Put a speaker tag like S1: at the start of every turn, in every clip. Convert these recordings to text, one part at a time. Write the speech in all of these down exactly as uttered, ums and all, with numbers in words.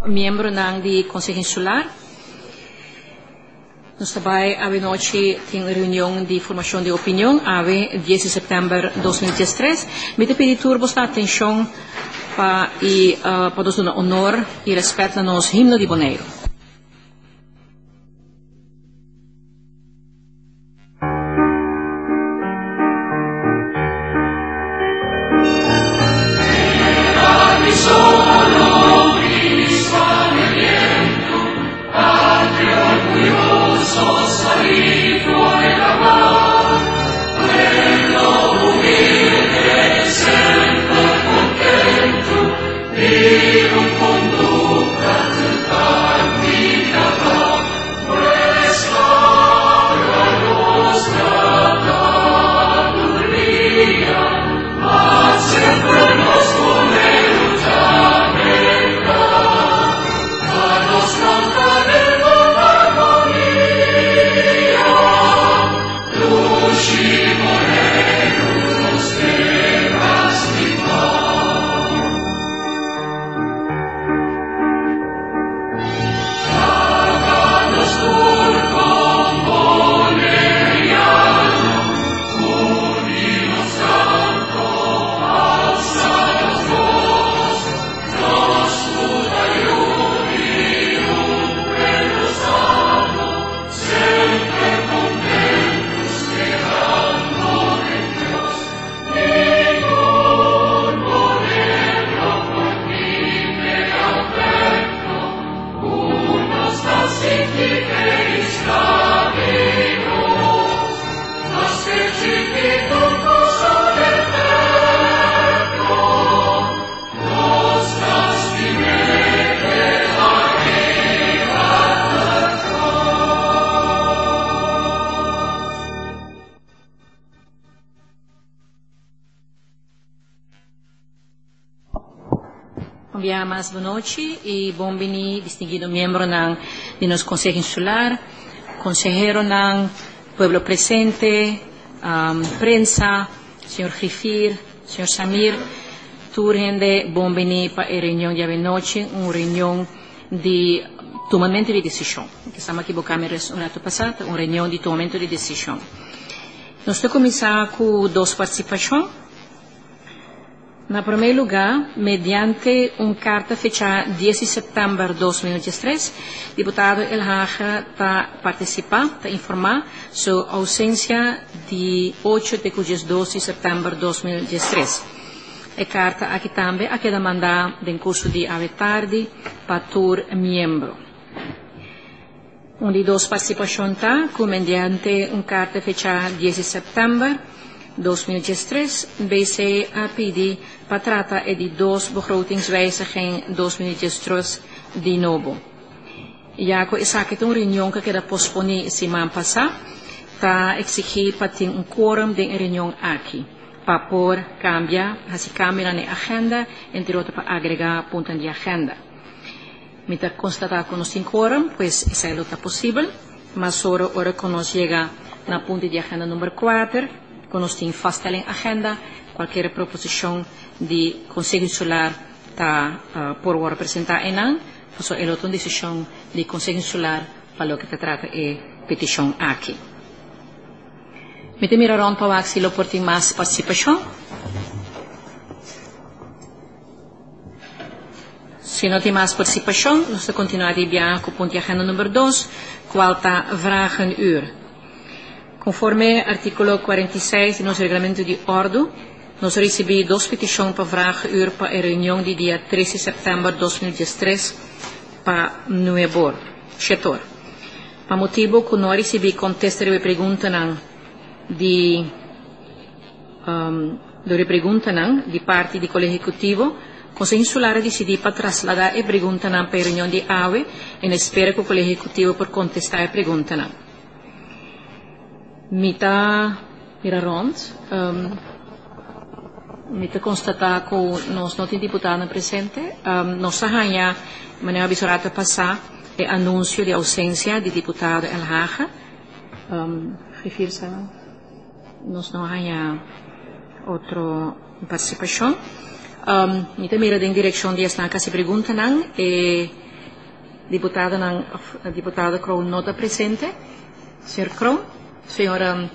S1: membro ng di Consejo Insular. Nós também, ave noite, tem reunião de formação de opinião, ave dez de setembro de dois mil e treze. Me te pedir turbos na atenção para e uh, para nos dar honor e respeito a nosso himno de Bonaire. Más boa noite e bom-vindo, distinguido membro ng, de nosso Conselho Insular, consejero ng pueblo presente, um, prensa, senhor Rifir, senhor Samir, turhende, bom-vindo para a reunião de noite, uma reunião de tomamento de decisão. Que estamos aqui no ano passado, uma reunião de tomamento de decisão. Nós vamos começar com duas participações. Na primeiro lugar, mediante uma carta fechada dez de setembro de dois mil e treze, o deputado El Haja está participando, está informar sobre a ausência de oito de doze de setembro de dois mil e treze. A carta aqui também a queda mandada em curso de ave tarde para todo membro. Uma de duas participações está, mediante uma carta fechada dez de setembro de dois mil e treze, B C a pedir para tratar de dois begrotingswijzigingen dois mil e treze de novo. Já que essa aqui é uma reunião que queda posponer semana passada, está exigir para ter um quórum de reunião aqui, para por cambiar, assim cambiar na agenda, entre outros para agregar pontos de agenda. Mientras constatar que nós temos quórum, pues isso é o que é possível, mas agora, agora que nós chega na ponto de agenda número quatro, quando nós temos faststelling agenda, qualquer proposição de Conselho Insular está uh, por representar em não, então é outra decisão de Conselho Insular para o que se trata é petição aqui. Me temo miraram para se lo portem mais participação. Se não tem mais participação, nós vamos continuar a enviar com o ponto de agenda número dois, qual está vragenuur. Conforme artículo quarenta e seis do nosso regulamento de ordem, nós recebemos duas petições para vragenuur para a reunião de dia treze de setembro de dois mil e treze para Nuebor, setor. Para motivo que nós recebemos contesta de pergunta de um, de pergunta de parte do Colégio Executivo, o Conselho Insular decidiu para trasladar a pergunta para a reunião de A V E em espera que o Colégio Executivo por contestar a pergunta. Mita mira rond, um, mita constatar que nós não temos deputado presente, um, nós sabemos, de maneira avisorada passar, o anúncio de ausência de deputado El Haja, um, refiro-se a nós não há outra participação. Um, mita mira em direção de esta casa pergunta não, e deputado ng uh, deputado Crow nota presente. Senhor Crow, senhora.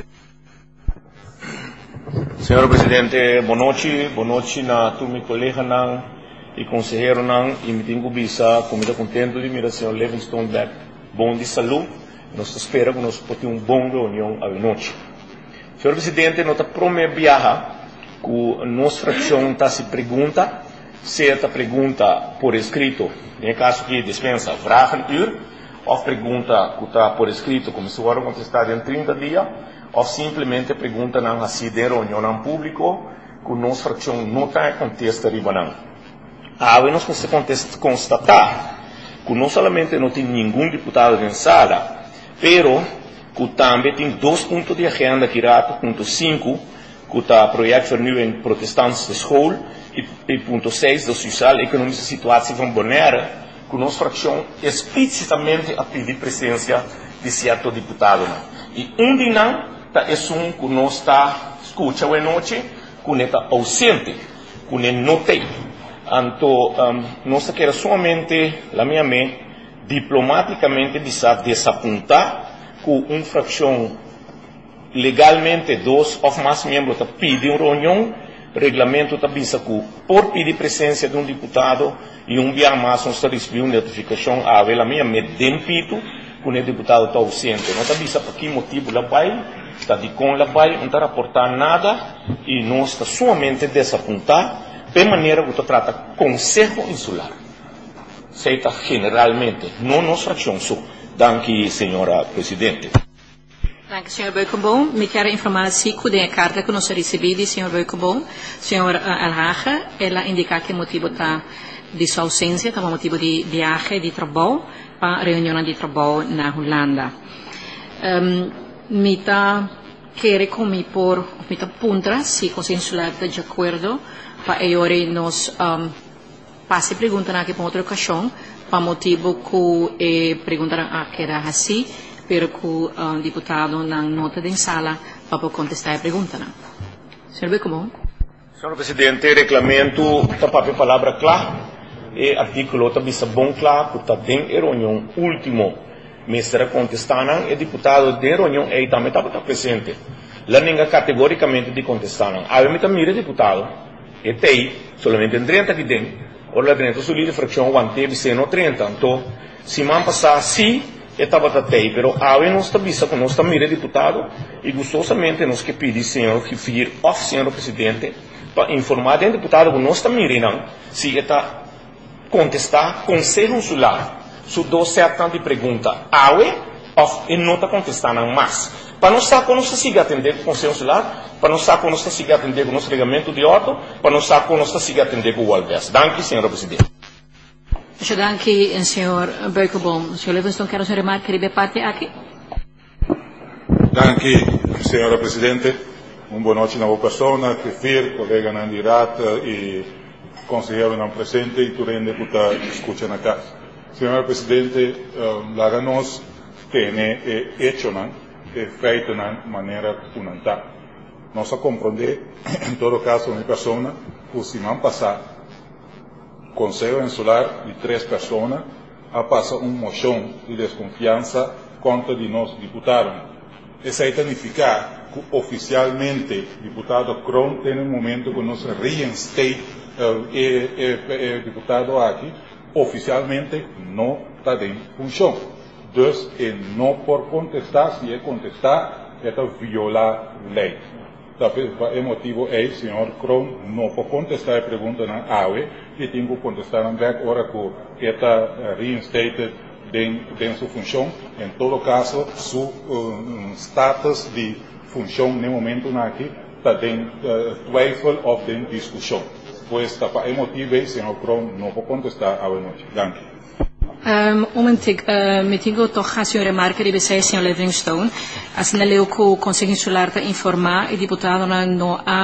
S2: Senhor Presidente, boa noite, boa noite na tu mi colega nang e consejero nang e me tenho bisa, comida contento de mira senhor Livingstone back, bom de saúde, nós espera que nós poder um bom reunião à noite. Senhor Presidente, nós promete viajar que nossa fração tá se pergunta, certa pergunta por escrito, em caso que dispensa vragen uur, ou pergunta que está por escrito, como se for contestar em trinta dias, ou simplesmente pergunta não assim de reunião público, que nossa fração não está contesta riba não. Ah, nós conseguimos constatar que não somente não tem nenhum deputado em sala, pero que também tem dois pontos de agenda que rato, ponto cinco, que está projeto vernieuwing protestantes de school, e, e ponto seis, da sociaal-economische situatie van Bonaire, que nossa fração explicitamente a pedir presença de certo deputado. E um de não, é um que nós está escuta a noite, que está ausente, que não tem. Então, um, nós queremos somente, a minha mente, diplomaticamente desapontar que uma fração legalmente dois ou mais membros pedem uma reunião, regulamento está dizendo que por pedir presença de um deputado e um dia mais nós recebemos uma notificação a ver a minha mente dempito que o deputado está ausente. Não está dizendo por que motivo lá vai, está de com lá vai, não está reportando nada e nós está somente desapontar de maneira que trata Conselho Insular. Seita generalmente, não nos fração só. Danke, senhora Presidente.
S1: Danke, senhor Beukenboom. Me quero informar se que a carta que nós recebemos, senhor Beukenboom, senhor Alhaja, ela indica que o motivo está de sua ausência, está motivo de viagem de trabalho para a reunião de trabalho na Holanda. Um, me está querer comigo por, me está punta se o Conselho Insular está de acordo para agora nós um, passe pergunta aqui para outra ocasião, para motivo que eh, pergunta aqui era assim, pero que o uh, deputado não nota de sala para contestar a pergunta. Senhor Beukenboom.
S2: Senhor Presidente, reglamento está para a palavra clara, e artículo está bisa bom claro, que está tem reunião último, mestre contestando, e deputado de reunião aí também está presente. Lá ninguém categoricamente de contestando. Aí me mira deputado, e tem solamente em trinta que tem, ou lá dentro sua líder fração one teve sendo trinta, então se man passar assim estava até, pero a nós está vista que nós estamos deputado e gostosamente nós que pedir senhor que vir off senhor presidente para informar o deputado que nós estamos mirando se está contestar Conselho Insular su do certa de pergunta a off e não está contestando mais para nós saber nós siga atender o Conselho Insular para nós saber nós siga atender o nosso regulamento de ordem para nós saber nós siga atender o Walves. Danke, senhor presidente.
S1: Muito danke, senhor Beukenboom. senhor Livingstone, quero sua remarca de parte aqui.
S3: Danke, senhora Presidente. Uma boa noite na boa persona, Kefir, colega Nandirat e conselheiro não presente e também deputado que escuta na casa. Senhora Presidente, um, lá nós temos hecho não, é feito de maneira fundamental. Nós a compreender, em todo caso, minha persona, o semana passada, Conselho Insular de três pessoas a passar uma moção de desconfiança contra de nós deputados. Isso significa que oficialmente o deputado Crown tem um momento que nós reinstate o deputado aqui, oficialmente não está em função. Então, é não por contestar, se é contestar, é violar a lei. Talvez o motivo é o senhor Crown não pode contestar a pergunta na A U E e tem que contestar na back hora que está reinstated em sua função. Em todo caso, seu uh, status de função no momento aqui está em uh, twijfel ou em discussão. Pois para o motivo é o senhor Crown não pode contestar a noite. Danke.
S1: Um, momentig, uh, me tengo toch a senhora remarca de bezei, senhor Livingstone, assim leu que o Conselho Insular está informar e deputado não há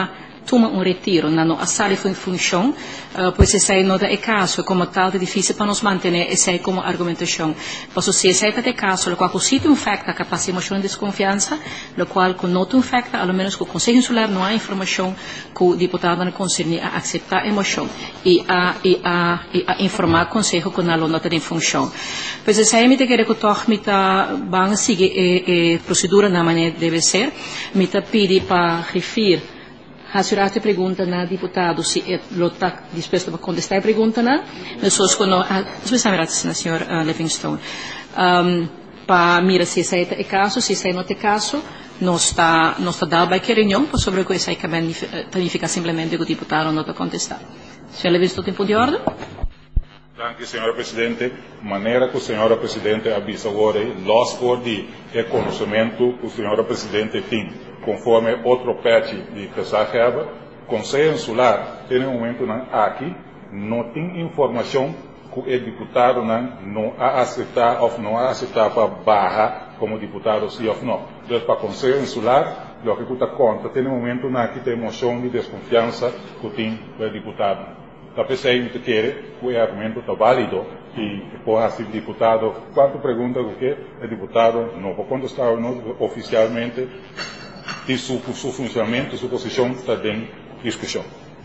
S1: toma um retiro, não a sala em função, uh, pois esse aí não é caso, como tal, é difícil para nos manter esse aí como argumentação. Pois se esse aí é caso, o qual o sítio infecta a capacidade emocional de desconfiança, o qual com nota infecta, ao menos com o Conselho Insular não há informação que o deputado não concerne a aceitar a emoção e a, e a, e a informar o Conselho com a nota de função. Pois esse aí me te quer que o toque me tá bem seguir a procedura na maneira deve ser, me te pede para referir a senhora te pergunta na deputado se ele está disposto a contestar a pergunta na pessoas que não especialmente na senhora Livingstone um, para mirar se esse é caso se esse não é caso não está não está dado para que reunião sobre o que esse que significa simplesmente que o deputado não está contestar. Senhora Livingstone, tempo de ordem.
S3: Grazie, signora Presidente. Maneira que a senhora Presidente avisa agora, nós por de reconhecimento que a senhora Presidente tem, conforme outro patch de Pesacheva, o Conselho Insular, tem um momento aqui, não tem informação que o deputado não a aceitar ou não a aceitar para barra como deputado sim ou não. Então, para o Conselho Insular, o que está conta, tem um momento aqui tem emoção de desconfiança que tem o deputado. Talvez aí que quer, o argumento está válido e por ser deputado, quanto pergunta o que é deputado, não vou contestar não, oficialmente, e seu, seu funcionamento, sua posição está em discussão.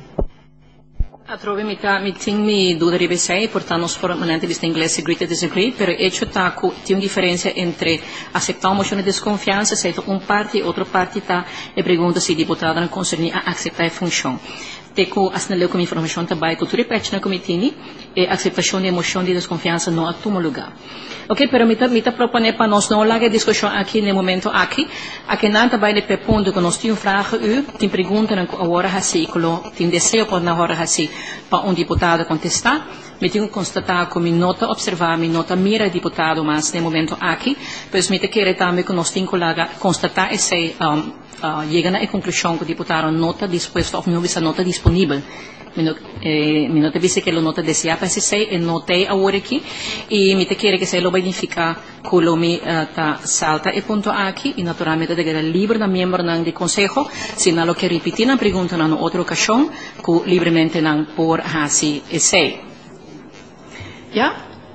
S1: A trove mi ta mi ting mi dúvida de sei, portanto nós formalmente lista inglês agree to disagree, pero hecho tá que tem uma diferença entre aceitar uma moção de desconfiança, se um parte e outra parte tá e pergunta se deputado não concerne a aceitar a função. Teco assinaleu como informação também que o repete na comitiva e a aceitação de emoção de desconfiança não a toma lugar. Ok, pero me está propondo para nós não largar a discussão aqui no momento aqui, aqui não também de pergunta que nós temos fragen u, tem pergunta na hora assim, tem desejo por na hora assim para um deputado contestar. Me tenho que constatar que me nota observar, me nota mira deputado, mas no momento aqui, pois me te querer também que nós temos que constatar esse um, uh, chega na conclusão que o deputado nota disposto ou não essa nota disponível. Me nota disse que a nota deseja para esse sei, notei agora aqui e me te querer que se lo verificar que lo me tá salta e ponto aqui e naturalmente de que livre na membro não de conselho, se não lo que repetir na pergunta na outra ocasião, que livremente não por assim esse. Ja?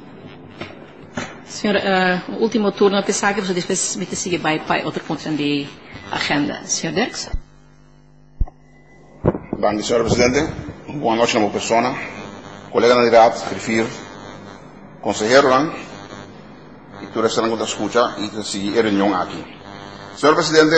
S1: Senhor, uh, último turno de saque, você depois me te sigue para para outro ponto de agenda. Senhor Dirks.
S4: Danke, senhora Presidente. Boa noite, minha pessoa. Colega Nadirat, prefiro. Consejero, e tu resta na escuta e te sigue a reunião aqui. Senhor Presidente,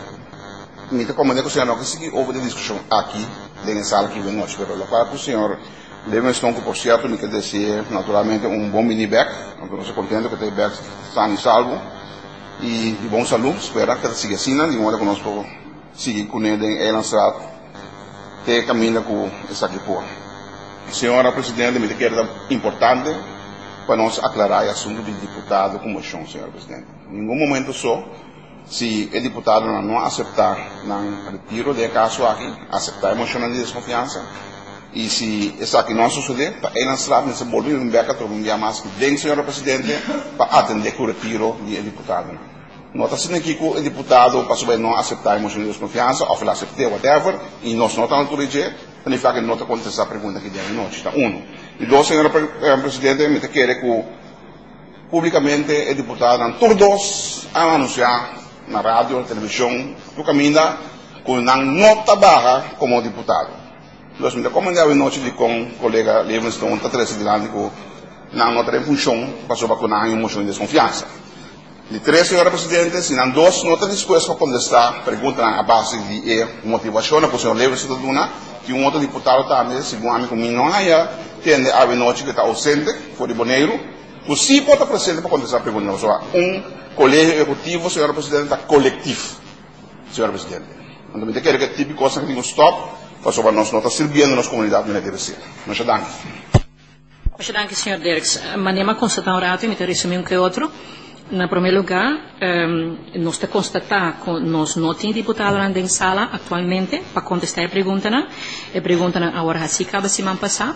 S4: me te comandei com o senhor que sigue houve discussão aqui, dentro da sala que vem noite, pero la para o senhor Livingstone, que por certo me quer dizer naturalmente um bom mini-back, então estou contente que tem back sano e salvo e de bom saúde, espero que siga assim, de modo que nós podemos seguir com ele em lançar até caminho com essa aqui por. Senhora Presidente, me quer importante para nós aclarar o assunto de deputado com moção, senhora Presidente. Em nenhum momento só, se o deputado não aceitar o retiro de caso aqui, aceitar a moção de desconfiança, e se isso aqui não suceder, para ele lançar nesse bolso um beca todo um dia mais dentro, senhora Presidente, para atender o retiro do deputado. Nota assim aqui que o deputado passou a não aceitar a moção de desconfiança, ou falar aceitar whatever, e nós não estamos corrigir, significa que não está contestando a pergunta aqui dentro de noite. Está um. E dois, senhora Presidente, me quer que publicamente o deputado, todos a anunciar na rádio, na televisão, no caminho, com uma nota barra como deputado. Nós me comandamos a noite de com o colega Livingstone, está trazendo que não nota em função, passou para com uma moção de desconfiança. De três, senhora Presidente, se não dois, não está disposto a contestar, pergunta a base de motivação, para o senhor Livingstone, que um outro deputado também, segundo a amigo meu, não há, tem a noite que está ausente, foi de Boneiro, o sim pode estar presente para contestar a pergunta. Um colégio executivo, senhora Presidente, está coletivo, senhora Presidente. Então, me quer que tipo de coisa que diga stop, passou para nós, não está servindo nas comunidades que não deve ser. Muito obrigado.
S1: Muito obrigado, senhor Dirks. Manema constatar um rato, me resumir um que outro. Na primeiro lugar, um, nós te constatar que nós não temos deputado em sala atualmente para contestar a pergunta. A pergunta agora assim acaba semana passada.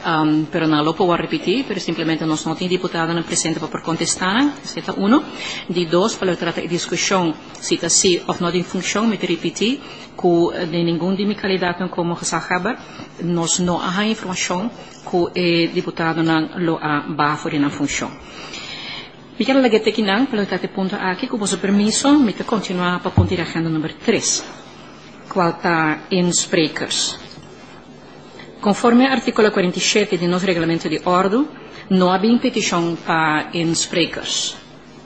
S1: Um, pero não lo puedo repetir, pero simplemente nós não temos deputado no presente para contestar, cita um. De dois, para tratar a discussão, cita sim ou não em função, me repetir, que de nenhum de minha qualidade como ressaltar, nós não há informação que o deputado não lo há baixo na função. Me quero lagete aqui não, para tratar ponto aqui, com o vosso permisso, me quero continuar para ponto de agenda número três, qual está em sprekers. Conforme artículo quarenta e sete do nosso regulamento de ordem, não há petição para insprekers.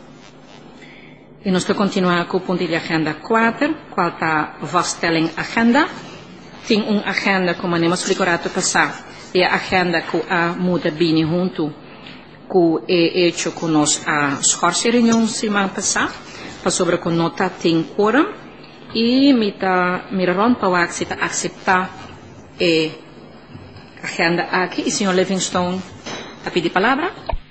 S1: E nós vamos continuar com o ponto de agenda quatro, qual está vaststelling agenda. Tem uma agenda, como nós explicamos no passado, e a agenda que a muda bem junto com o hecho que nós a escorce reunião semana passada, para sobre que nota tem quórum, e me está mirando para aceitar e agenda aqui, e o senhor Livingstone a pedir palavra.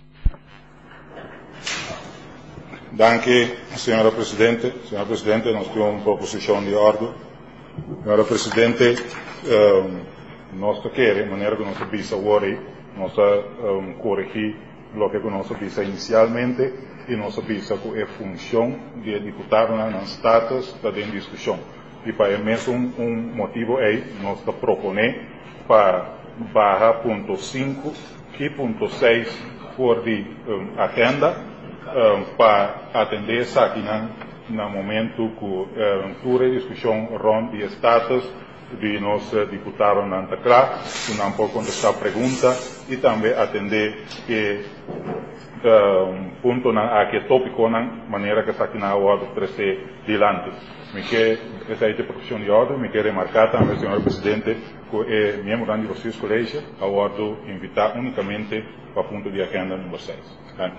S3: Danke, senhora Presidente. Senhora Presidente, nós temos uma proposição de ordem. Senhora Presidente, um, nós queremos, de maneira que nós visa hoje, nós um, corrigir o que nós visa inicialmente e nós visa que é função de deputado na status da discussão. E para mesmo um, um motivo é nós proponer para barra ponto cinco e ponto seis for de um, agenda um, para atender essa aqui no momento que um, toda a discussão ronda de status de nosso deputado Nanta Clá, que não pode contestar pergunta e também atender que um, ponto na a que tópico na maneira que está aqui na ordem crescer dilante. Me quer essa é a profissão de ordem, me quer remarcar também, senhor Presidente, que é membro do Vocês Colégio, a ordem invitar unicamente para o ponto de agenda número seis. Danke.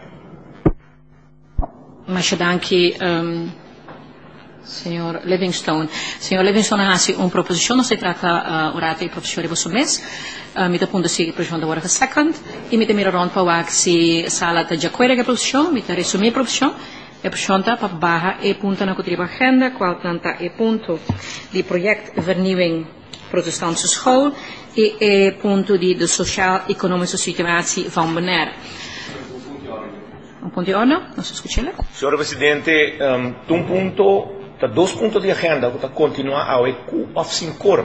S1: Mas danke, um, senhor Livingstone. Senhor Livingstone, há uma proposição, não se trata uh, orata e proposição de você mesmo. Uh, me dá ponto se proposição da hora second, e me dá miraron para o se sala de acordo com a proposição, me dá resumir a proposição. A proposição está para barra e ponto na cotriba agenda, qual tanta e ponto de projeto vernieuwing protestantse school e é ponto de, de sociaal-economische situatie van Bonaire. Um ponto de ordem, não se escuta?
S2: Senhor Presidente, um, um ponto, tá dois pontos de agenda que tá continuar a ecu of sincor.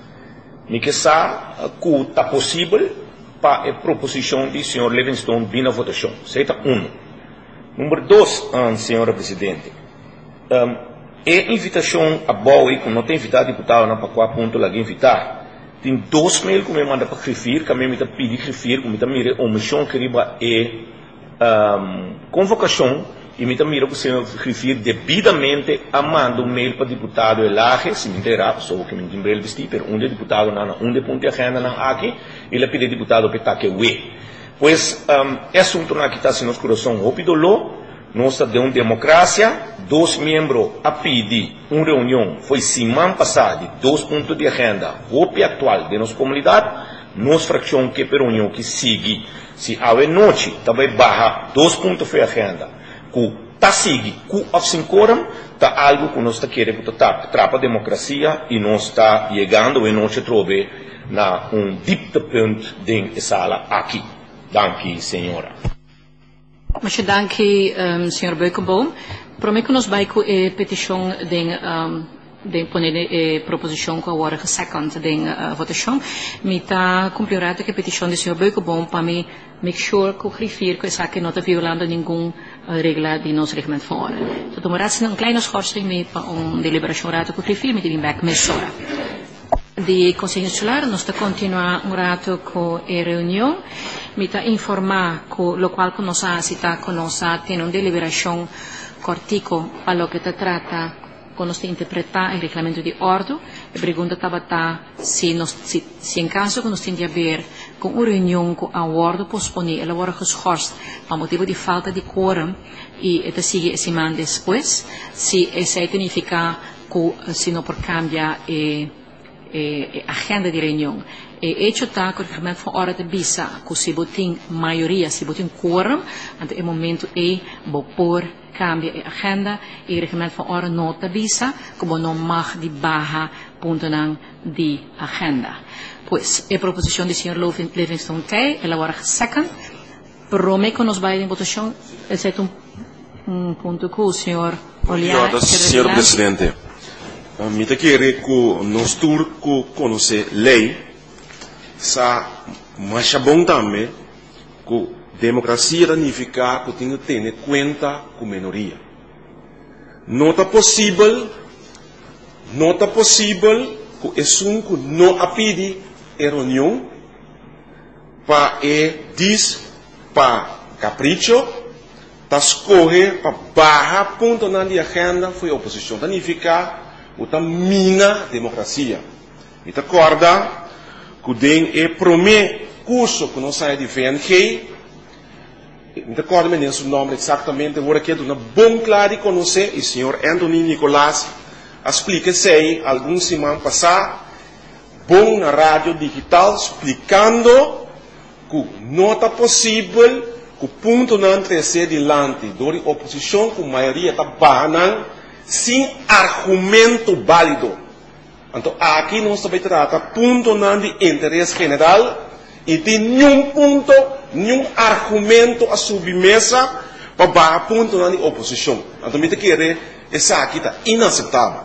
S2: Me que sa que tá possível para a proposição de senhor Livingstone vir na votação. Seita um. Número dois, um, senhora Presidente, um, é invitação a Bowie, que não tem invitado deputado na para qual ponto lá invitar. Tem dois mail que me manda para referir, que me me pedir referir, que me mira uma missão que riba é um, convocação e me mira que se referir devidamente a manda um mail para deputado Elaje, se me interessa, só que me lembrei vestir, pero um de deputado na um de ponto de agenda na aqui, ele pede deputado para que we. Pois um, é assunto que está sendo coração rápido lo, nós de uma democracia, dois membros a pedir uma reunião, foi semana passada, de dois pontos de agenda, rápido atual de nossa comunidade, nossa fração que per reunião que sigue, se a noite também barra dois pontos de agenda, que está sigue, que a cincoram, está algo que nós está querendo tratar, trapa a democracia e nós está chegando e nós se trove na um dieptepunt de sala aqui. Danke, senhora.
S1: Mas danke, um, senhor Beukenboom. Prometo que nós vai com a petição de um, de poner a proposição com a hora second de uh, votação. Me está cumprindo que a petição do senhor Beukenboom para me make sure que o refiro que essa que não está violando nenhuma uh, regra de nosso regulamento de hora. Então, tomar-se um kleine schorsing me para uma deliberação rata que o refiro me deve back mais hora. De Conselho Insular, nós está continuar um rato com a reunião. Me está informar que o qual que nós está com nós tem uma deliberação cortico para o que se trata quando nós interpretar o regulamento de ordem. A pergunta estava se nós se, se em caso que nós temos de haver com uma reunião com a ordem posponer, ela hora geschorst por motivo de falta de quórum e esta sigue semana depois, se isso significa que se não por cambiar a E, agenda de reunião. E hecho está que o regulamento de hora de bisa, que se botem maioria, se botem quórum, ante o momento é por cambia a agenda e o regulamento de hora nota bisa, que não mag de barra ponto de agenda. Pois, a proposição do senhor Livingston tem, ela agora second. Promete que nos vai em votação, exceto um, um ponto que o senhor Oliana...
S5: Senhor Presidente, me te quer que nós turco conhecer lei, sa mas é bom também que democracia significa que tem que ter conta com minoria. Não é possível, não é possível que é um que não apide a reunião para diz para capricho, para escolher para barra ponto na agenda foi a oposição. Significa que a mina democracia. Me te acorda que tem é primeiro curso que não sai de V N G. Me te acorda nem o nome exatamente. Agora que é uma bom claro de conhecer o senhor Anthony Nicolás explica-se alguns semanas passadas bom na rádio digital explicando que não é possível que o ponto não crescer adiante da oposição com a maioria está barrando sem argumento válido. Então aqui não se vai tratar ponto não de interesse general e de nenhum ponto, nenhum argumento a submesa para barrar ponto não de oposição. Então me querer essa aqui está inaceitável.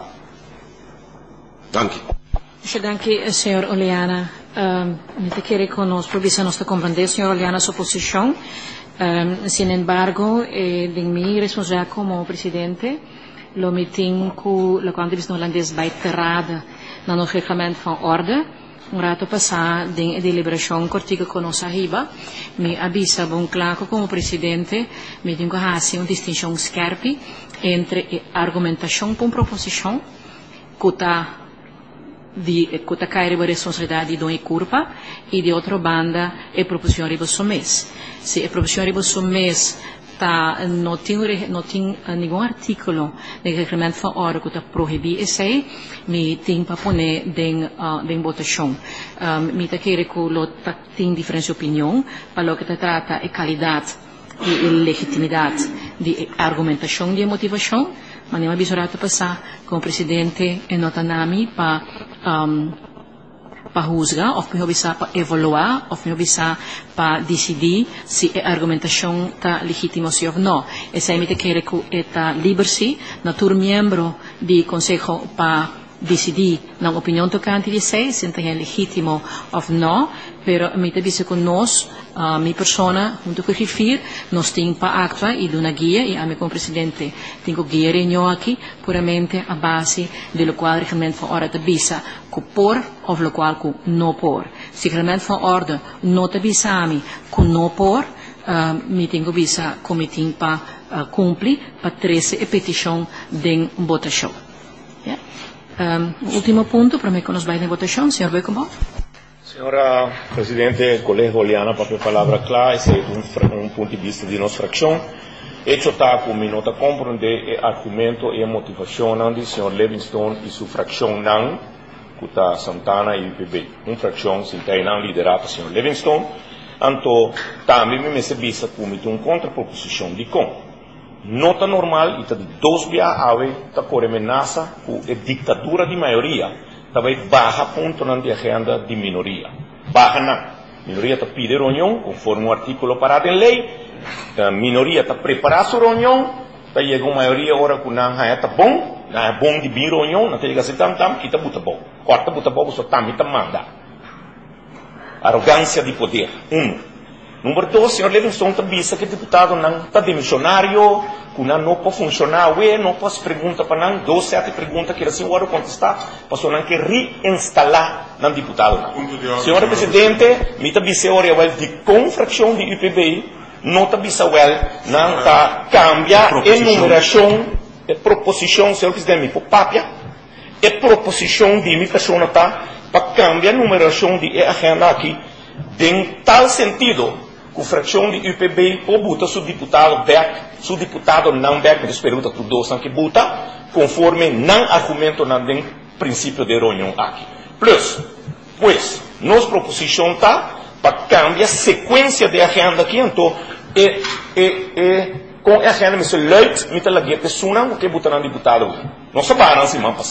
S5: Danke.
S1: Danke, senhor Oliana. Um, me te querer conosco, por isso nós te compreender, senhor Oliana, sua posição. Um, sin embargo, eh, de mi responsabilidade como presidente, lo meeting com a Congress holandês vai terrada no nosso regulamento van orde. Um rato passado, de deliberação cortiga com nossa riba, me avisa bom claro como presidente, me tenho que fazer uma distinção scarpa entre argumentação com proposição, que está di kota kairi ba responsabilidade do e curpa e de outra banda é proposição riba somês. Se a proposição riba somês tá não tem não tem nenhum artículo de regulamento van orde que tá proibir esse aí, me tem para poner den den votação. Um, me tá querer que lo tá tem diferente opinião, para lo que tá trata é qualidade e legitimidade de argumentação de motivação. Mas nem avisorado passar com o presidente em Notanami para um, para julgar, ou para evaluar, ou para decidir se a argumentação está legítima ou não. Essa é a minha querer que está livre-se, natur membro do Conselho para decidir na opinião tocante de se se é legítimo ou não, pero me dice que nós, a minha persona, junto com o Rifir, nós temos para actua e de uma guia, e a mim como presidente, tenho guia reunião aqui, puramente a base do qual o regulamento van orde avisa que por, ou do qual que não por. Se o regulamento van orde não avisa a mim que não por, uh, me tenho avisa que me tenho para uh, cumprir, para trazer a petição de votação. Yeah? Um, último ponto, para mim que nos vai em votação, senhor Beckenbach.
S2: Senhora Presidente, colega Oliana, para a palavra clara, esse é um, um ponto de vista de nossa fração. Hecho está com me nota compreender o argumento e a motivação do senhor Livingston e sua fração não, que está Santana e U P B. Uma fração sem ter não liderada pelo senhor Livingston. Então, também me vista como uma contraproposição de com. Nota normal, e está de dois via ave, está por ameaça com a ditadura de maioria. Também barra ponto na agenda de minoria. Barra na. Minoria está pedindo reunião, conforme o artículo parado em lei. A minoria está preparando sua reunião. Está chegando a maioria agora que não é bom. Não é bom de vir reunião. Não tem que ser tam tam, que está muito bom. Corta muito bom, só tam e tam manda. Arrogância de poder. Um. Número dois, o senhor Livingston também disse que o deputado não está demissionário, que não, não pode funcionar, ué, não pode perguntar para não, dois, sete perguntas que a senhora contestar, para a não quer reinstalar no deputado. Senhora Presidente, me está dizendo agora de confração de U P B, não está dizendo não está cambiar a numeração, a proposição, senhor Presidente, por papia, a proposição de minha pessoa está para cambiar a numeração de agenda aqui, em tal sentido, que a fração de U P B pode botar seu deputado back, seu deputado não back, mas pergunta tudo dois que bota, conforme não argumento no princípio de reunião aqui. Plus, pois, nossa proposição está para cambiar a sequência de agenda aqui, então, e, e, e, com a agenda, me se leite, me te laguete, suna, o que botar no deputado. Não se para na semana passada.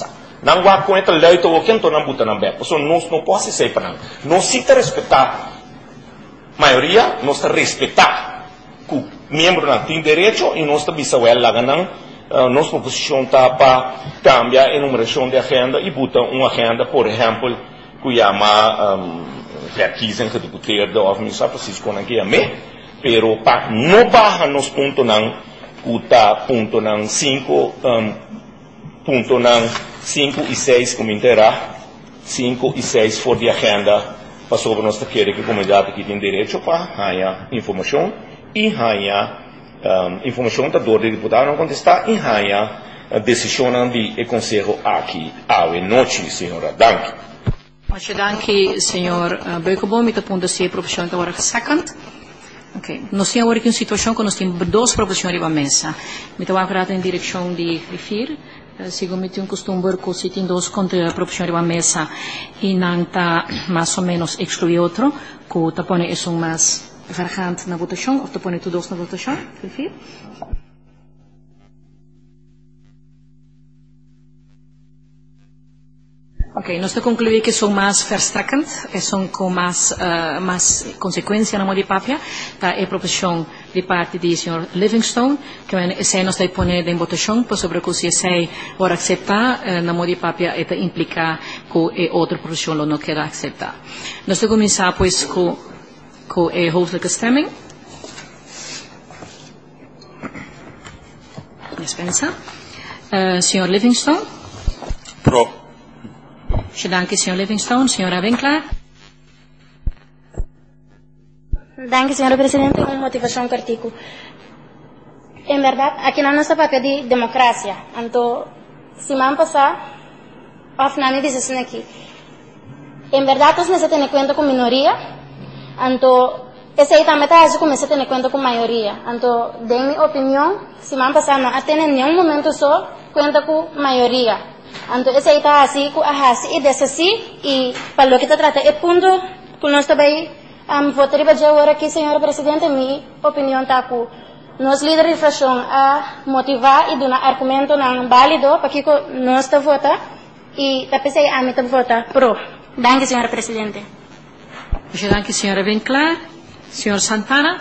S2: Não há com esta lei to quem to não buta não bem. Porque nós não pode ser para não. Nós se respeitar maioria, nós respeitar que o membro não tem direito e nós também sabemos lá não. Nossa proposição está para cambiar a enumeração de agenda e botar uma agenda, por exemplo, que chama verkiezen gedeputeerde da administratie, precies kon ik hier mee, pero para não bajar nos puntos não, kuta punto não cinco, um, punto não cinco e seis como interá, cinco e seis for de agenda, para sobre nós querer que a comunidade aqui tem direito para ganhar informação e ganhar um, informação da dor de deputado não contestar e ganhar a decisão de o conselho aqui à noite, senhora. Danke.
S1: Dank, senhor Beukenboom. Met het punt dat de proposição está agora second. Ok. Nós temos agora aqui uma situação que nós temos duas proposições na mesa. Me estou agora em direção de referir. Sigo me tenho costume que se tem duas contra proposições na mesa e não está mais ou menos excluir outro, que está pondo isso mais vergante na votação, ou está pondo tudo na votação. Referir. Ok, nós temos concluído que são mais verstrekkend, são com mais, uh, mais consequência na modipapia, da é a proposição de parte do senhor Livingstone, que esse nós temos poner em votação, para sobre que se esse for aceitar uh, na modipapia, isso implica que a outra proposição não quer aceitar. Nós temos começar, pois, com, com a hoofdelijke stemming. Dispensa. Uh, senhor Livingstone.
S3: Pro.
S1: Danke, senhor Livingstone. Senhora Winkler.
S6: Danke, senhora Presidente. Uma motivação que artigo. Em verdade, aqui na nossa papel de democracia, então, se man passar, of nani diz aqui. Em verdade, nós não temos conta com minoria, então, esse aí também está começa a ter conta com maioria. Então, de minha opinião, se man passar, não tem nenhum momento só conta com maioria. Então, esse aí está assim, com a assim, e desse assim, e para o que está tratando, é ponto que nós também um, votaríamos agora aqui, senhora Presidente, minha opinião está com nós líderes de fração a motivar e dar argumento não válido para que nós está vota e também sei a mim está vota pro. Danke, senhora Presidente.
S1: Danke, senhora Winkler. Senhor Santana.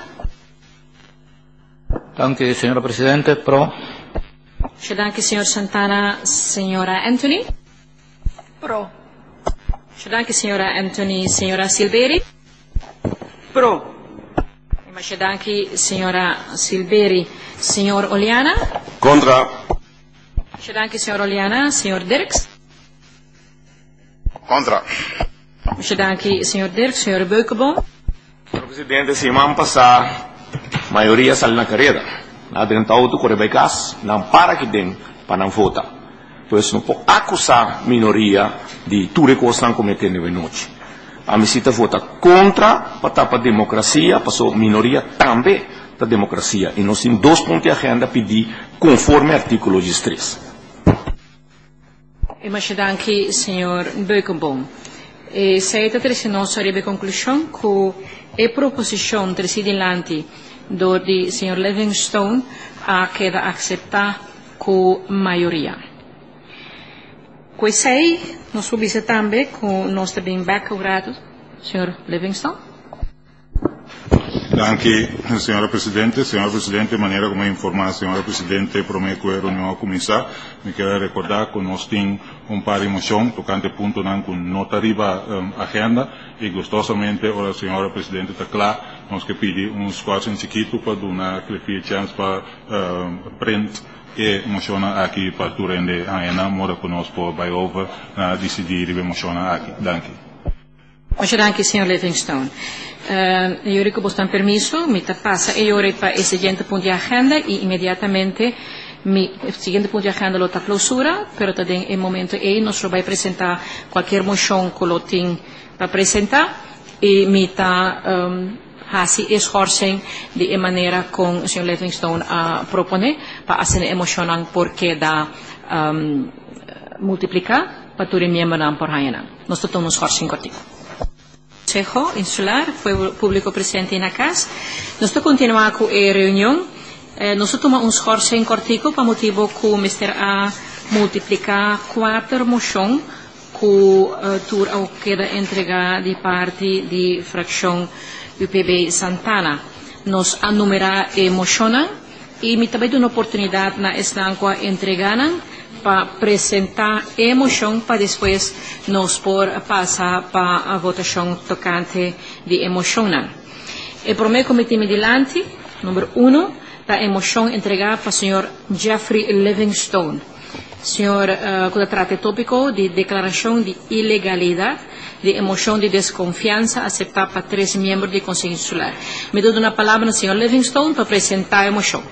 S7: Danke, senhora Presidente, pro.
S1: Danke, senhor Santana. Senhora Anthony.
S8: Pro.
S1: Danke, senhora Anthony. Senhora Silveri.
S8: Pro.
S1: Danke, senhora Silveri. Senhor Oliana.
S5: Contra.
S1: Danke, senhor Oliana. Senhor Dirks.
S4: Contra.
S1: Danke, senhor Dirks. Senhor Beukenboom.
S2: Senhor Presidente, se man passar, maioria sale na carreira. Na dentro auto corre vai cas, não para que den para não votar. Pois não pode acusar minoria de tudo que estão cometendo na noite. A mesita vota contra para a democracia, passou minoria também da democracia. E nós temos dois pontos de agenda pedir conforme artículo três.
S1: Mas danke, senhor Beukenboom. E se esta trece não sarebbe a conclusão que a proposição trece dilante do de senhor Livingstone a queda aceitar com maioria. Com isso aí, nós subimos também com nós também background, senhor Livingstone.
S3: Danke, senhora Presidente. Senhora Presidente, de maneira como informar a senhora Presidente, prometo que a reunião a começar. Me quero recordar que nós temos um par de moção, tocante ponto não com nota arriba um, agenda, e gostosamente, a senhora Presidente está clara, nós que pedir uns quadros chiquitos para dar aquele chance para um, print e mociona aqui para tu rende a ena, mora conosco vai over, na decidir e mociona aqui. Danke.
S1: Muchas gracias, señor Livingstone. Uh, eu que vos dan permiso, me passa e ora para o seguinte ponto de agenda e imediatamente mi seguinte ponto de agenda lo está clausura, pero também em momento aí nós vai apresentar qualquer moção que lo tem para apresentar e me está um, assim esforcem de maneira com o senhor Livingstone a propone para assim emocionar porque da um, multiplicar para todo membro não por haina. Nós estamos esforçando contigo. Consejo Insular, foi público presente na casa. Nós continuamos com a reunião. Eh, nós tomamos um esforço em cortico para motivo que o mister A multiplicar quatro moções que uh, tur ao queda entregar de parte de fração U P B Santana. Nos anumerar e mocionar e me também dá uma oportunidade na estanca entregar para apresentar a emoção para depois nos por passar para a votação tocante de emoção. O primeiro comitê mediante, número um, da emoção entregada para o senhor Jeffrey Livingstone. Senhor, uh, que trata tópico de declaração de ilegalidade de emoção de desconfiança aceptada para três membros do Conselho Insular. Me dou uma palavra ao senhor Livingstone para apresentar a emoção.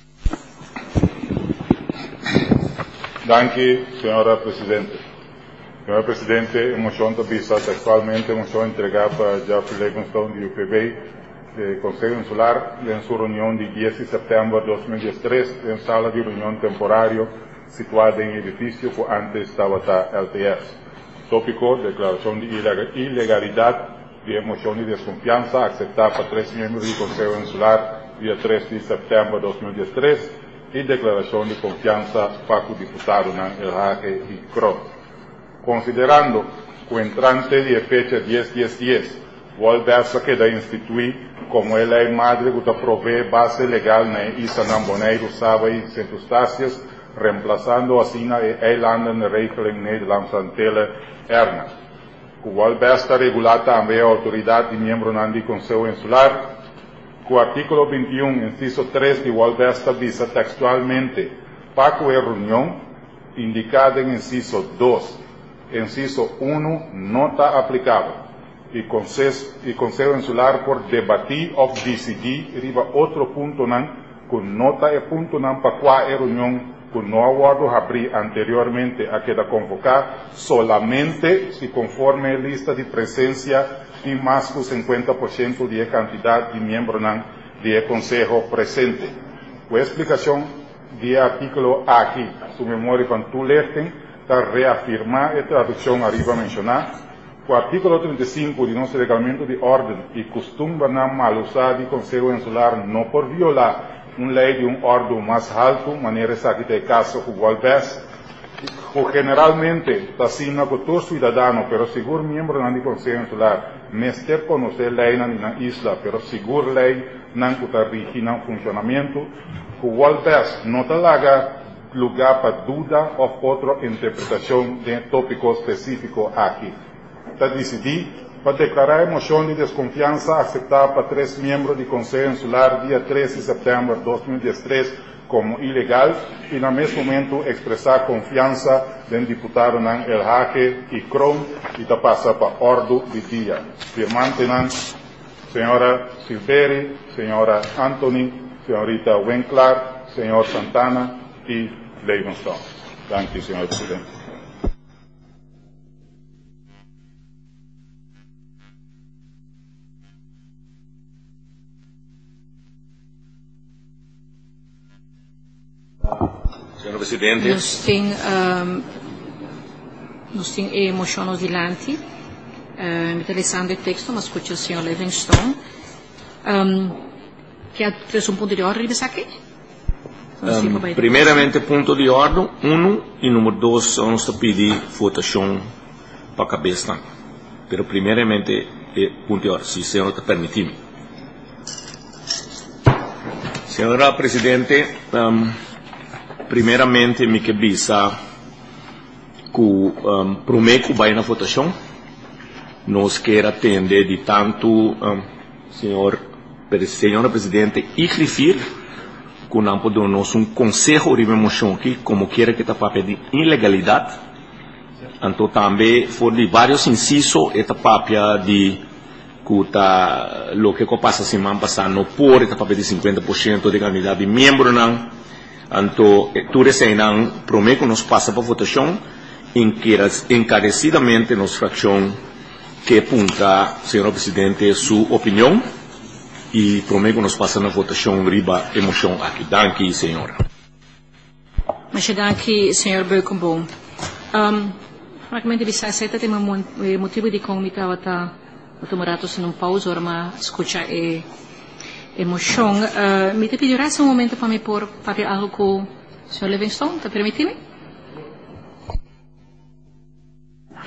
S3: Danke, senhora Presidente. Senhora Presidente, a moção está vista textualmente, a moção entregada para Jeffrey Livingstone de U P B, do Conselho Insular, em sua reunião de dez de setembro de dois mil e três, em sala de reunião temporária, situada em edifício que antes estava a L T S. Tópico, declaração de ilegalidade de emoção de desconfiança aceptada para três membros do Conselho Insular, dia três de setembro de dois mil e três, e declaração de confiança para o deputado na El Hage e Cron. Considerando que o entrante de fecha dez dez dez, volve-se a quedar instituir como a lei madre que provê base legal na Isa Namboneiro, Saba e Centustácias, reemplazando assim a eilanden regelen Nederlands-Antille Erna. Que volve-se a regular também a autoridade de membro do Conselho Insular, que o artículo vinte e um, inciso três, de volve-se a visa textualmente para que a reunião indicada em inciso dois, inciso um, não está aplicável. E o Conselho Insular por debatir ou decidir riba outro ponto não, que nota é ponto não para qual a reunião que não aguardo abrir anteriormente a queda convocar, solamente se conforme a lista de presença de mais de cinquenta por cento de quantidade de membros do Conselho presente. A explicação do artículo aqui, su memória quando tu lertem, está reafirmar a tradução arriba mencionar. O artículo trinta e cinco do nosso regulamento de ordem e costume não mal usar do Conselho Insular não por violar uma lei de um ordem mais alto, maneira que tem caso que volve-se, que generalmente está sendo que todo cidadão, pero seguro membro do Conselho Insular, mestre conhecer a lei na isla, pero seguro lei não que está rigindo o funcionamento, que volve-se não está lugar para dúvida ou outra interpretação de tópico específico aqui. Está decidido para declarar a moção de desconfiança aceptada para três membros do Conselho Insular dia treze de setembro de dois mil e três como ilegal e, no mesmo momento, expressar confiança do deputado na El Hage e Cron e da passa para a ordem do dia. Firmante na senhora Silveri, senhora Anthony, senhorita Winkler, senhor Santana e Livingstone. Danke, senhor Presidente.
S2: Senhor Presidente.
S1: Nós temos um, nós temos emoções dilante, uh, interessante texto, mas escuta o senhor Livingstone. Um, quer trazer um ponto de ordem desse aqui?
S2: Um, primeiramente, ponto de ordem, um, e número dois, nós pedimos votação para a cabeça. Mas, primeiramente, ponto de ordem, se o senhor te permitir. Senhora Presidente, um, primeiramente, me que bisa que um, prometo que vai na votação. Nós quer atender de tanto, um, senhor, senhora Presidente, e refir que não podemos um conselho de moção aqui, como quer que está papel de ilegalidade. Então também for de vários incisos, esta papel de que está, lo que passa semana passada, não por esta papel de cinquenta por cento de quantidade de membros não. Então, tudo isso não prometo que nos passa para a votação, encarecidamente nos fração que apunta, senhor Presidente, sua opinião, e prometo que nos passa na votação riba emoção aqui. Danke, senhora.
S1: Mas danke, senhor Beukenboom. Um, francamente, bisa aceita tem um motivo de comitar wata otomorato se não pausa, ora escuta e emoção. Uh, me te pedirá um momento para me pôr papel algo com o senhor Livingstone, te permite-me?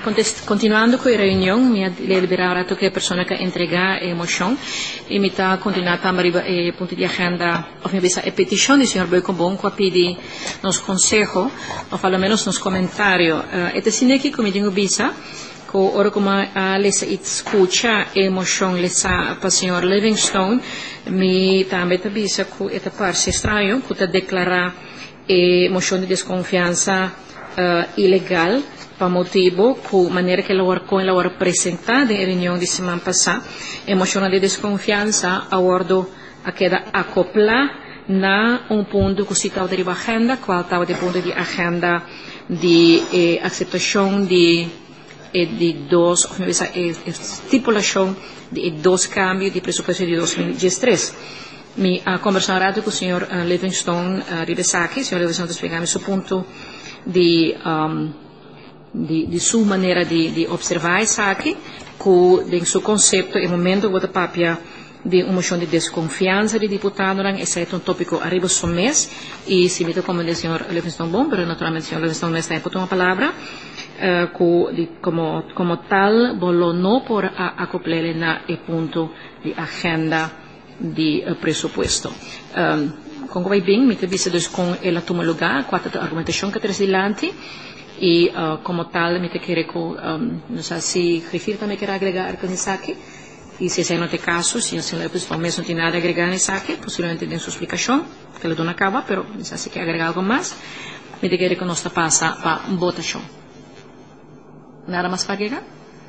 S1: Continuando com a reunião, me deliberar a que a pessoa que entregar a moção e me está continuando a arriba a ponto de agenda, ou me bisa a petição do senhor Boico Bom, que pede nos consejo, ou pelo menos nos comentários. Este sino aqui, como digo, bisa, que ora como a lesa escucha a moção lesa para o senhor Livingstone, me também está bisa que esta parte estranho, que está declarar a moção de desconfiança ilegal, para motivo que maneira que ela workou ela war apresentada em reunião de semana passada, emoção de desconfiança a bordo a queda acoplar na um ponto que se estava de agenda, qual estava de ponto de agenda de eh, aceitação de eh, de dos, ou seja, eh, estipulação de dois cambios de presupuesto de dois mil e dezesseis. Me a conversar com o senhor uh, Livingstone uh, Ribesaki, o senhor Livingstone explicando seu ponto de um, De, de sua maneira de, de observar isso aqui, que em seu conceito, em momento que papia de uma moção de desconfiança de deputado, esse é um tópico arriba do mês, e se me como o senhor Livingstone Bom, mas naturalmente o senhor Livingstone não está em uma palavra, uh, que, de, como, como tal, bolo não por acoplar na e ponto de agenda de uh, presupuesto. Um, como vai bem, me te visa com ela toma lugar, quatro argumentação que traz dilante, e uh, como tal me te querer que um, não sei se refiro também quer agregar com isso aqui e se esse não é o caso, se o senhor Livingstone mesmo não tem nada a agregar nisso aqui, possivelmente tem sua explicação que ele dona acaba, pero não sei se quer agregar algo mais, me te querer que nós passa para votação. Nada mais para agregar?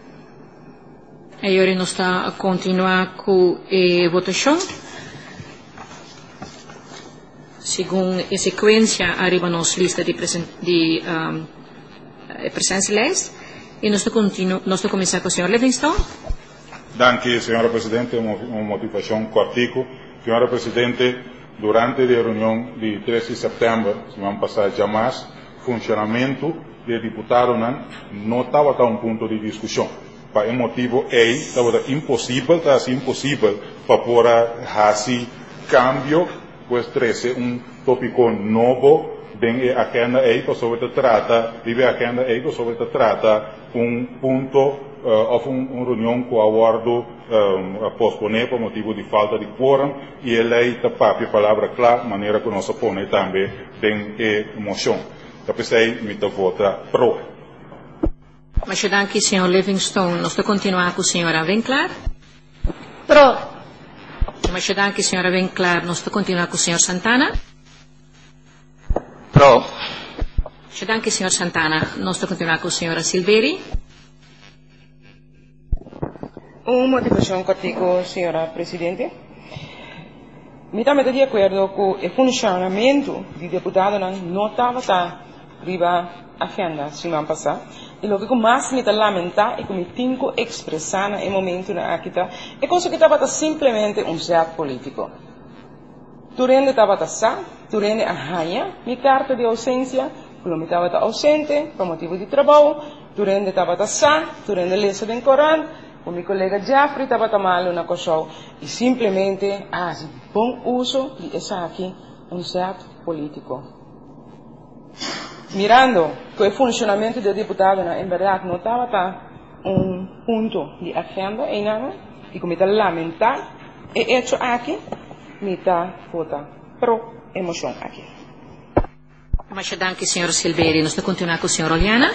S1: E agora nós está a continuar com a votação. Segundo a sequência, arriba nos lista de, de um, presença leis e nós nós começar com o senhor Livingstone.
S3: Danke, senhora Presidente, uma, uma motivação cortico. Senhora Presidente, durante a reunião de treze de setembro, semana passada, jamais, funcionamento do deputado não estava a um ponto de discussão. Para o motivo é estava impossível, está assim impossível para pôr assim cambio, pois treze um tópico novo. Bem, a agenda é que sobre te trata, vive a agenda é que sobre te trata um ponto uh, ou um, uma reunião que o aguardo um, a posponer por motivo de falta de quórum e a lei está para palavra clara, maneira que nós põe também bem a moção. Então, pensei, me te vota pro.
S1: Mas eu danke, senhor Livingstone, nós vamos continuar com a senhora Winkler.
S6: Pro.
S1: Mas eu danke, senhora Winkler, nós vamos continuar com o senhor Santana.
S7: Pro.
S1: C'è anche il signor Santana, non sto continuando con la signora Silveri.
S8: Una motivazione cortica, signora Presidente. Mi trovo di accordo con il funzionamento di deputato non stava arriva agenda settimana passata e lo che mais mi lamenta è che mi tengo espressare nel momento na akita è cosa che stava semplicemente un set politico. Durante estava sa, durante a hanha, mi carta de ausência, quando mi estava ausente, por motivo de trabalho, durante estava sa, durante a lesa do Corão, o meu colega Jeffrey estava mal na coisa, e simplesmente, ah, se bom uso de essa aqui, um certo político. Mirando que o funcionamento do deputado, em verdade, não estava um ponto de agenda, e nada, e como está lamentar, é hecho aqui, Mita vota pro emoção aqui.
S1: Mas danke, senhor Silveri. Nós vamos continuar com o senhor Oliana.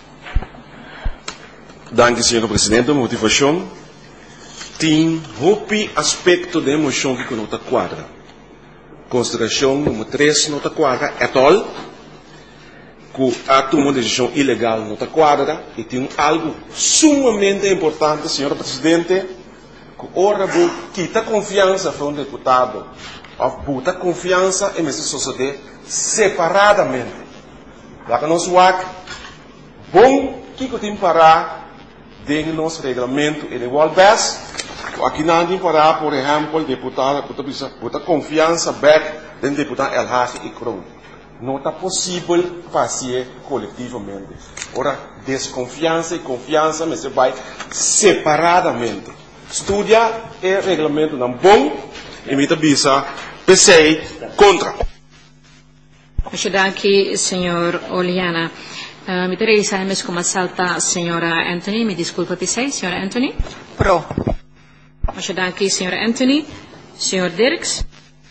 S5: Danke, senhor Presidente. A motivação tem hopi aspecto da emoção que não está quadra. Consideração número três não está quadra é tal que a tomar decisão ilegal não está quadra e tem algo sumamente importante, senhor Presidente. Ora, quita confiança para um deputado, bota confiança em essa sociedade separadamente. Lá que nós vamos, bom que que tem parar dentro do nosso regulamento eleitoral best, aqui não tem parar, por exemplo, o deputado bota confiança back dentro do deputado El Haji e Crow. Não está possível fazer coletivamente. Ora, desconfiança e confiança, mas vai separadamente. Estudia o regulamento não bom e me avisa P C contra.
S1: Acho que, senhor Oliana, Uh, mi terei saemes come salta signora Anthony, mi disculpa per sei, signora Anthony.
S8: Pro.
S1: Masha danki, signora Anthony. Signor Dirks.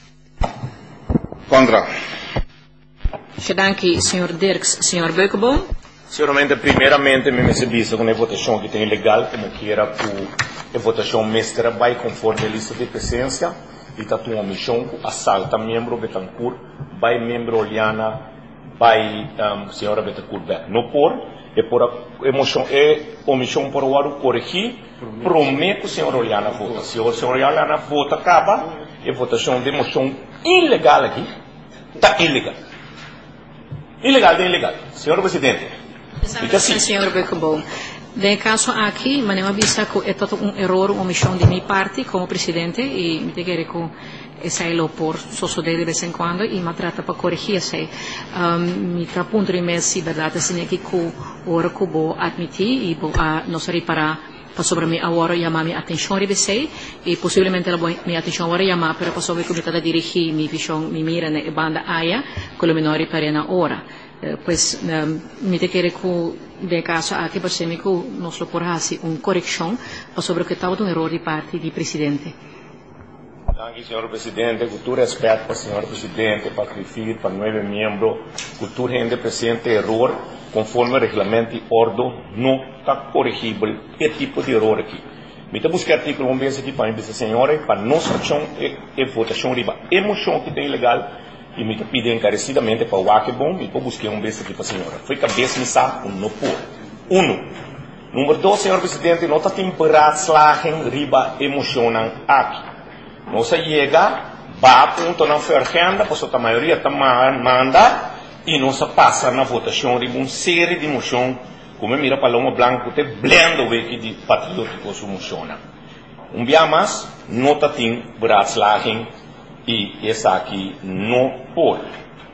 S4: Contra.
S1: Masha danki, signor Dirks, signor Beukenboom.
S2: Sicuramente, primeiramente, mi messe visto con la votazione che tem legal, come que era a votação mestra vai conforme a lista de presença, e está uma missão que assalta membro Betancourt, vai membro Oliana, vai um, senhora Betancourt back. No por, é por a emoção, é omissão por o ar corrigir, prometo senhora Oliana vota. Se a senhora Oliana vota, acaba, é votação de emoção ilegal aqui, está ilegal. Ilegal, é ilegal. Senhor Presidente, fica assim.
S1: Senhor Beukenboom. Nel caso aqui, ma ne ho visto che è stato un errore, un'omissione di mia parte come Presidente, e mi dico che e sei lo por sosodere di vez in quando, e mi tratta per corregirsi. Um, mi tra punto di messi, verdade, se ne che ora che bo admiti, e bo a non si ripara per sopra mi ora chiamare attenzione di sei, e possibilmente la mia attenzione ora chiamare, però per sopra come da dirigere mi visione, mi mira e banda aia, quello minore parena ora. Uh, pues um, mi te quiere que de caso a que persemi que nos lo porhasi un correction o sobre que estaba un error de parte del presidente.
S2: Gracias, señor presidente. Cultura respeto para señor presidente, para Crifir, para nueve miembros. Cultura gente presente error conforme al reglamento y orden no está corregible. ¿Qué tipo de error aquí? Me te busqué artículo un vez aquí para mi señores para nuestra acción y votación riba. Emoción que tem legal. E me pedi encarecidamente para o Akebon e para buscar um beijo aqui para a senhora. Foi cabeça me sabe um no por. Um. Número dois, senhor presidente, não está temperado slagen riba emocionam aqui. Não se chega, vai a ponto na agenda, porque a maioria está manda e não se passa na votação de uma série de emoção, como mira Paloma Blanco, te blendo o que de patriótico se emociona. Um dia mais, não está temperado slagen e essa aqui não pode.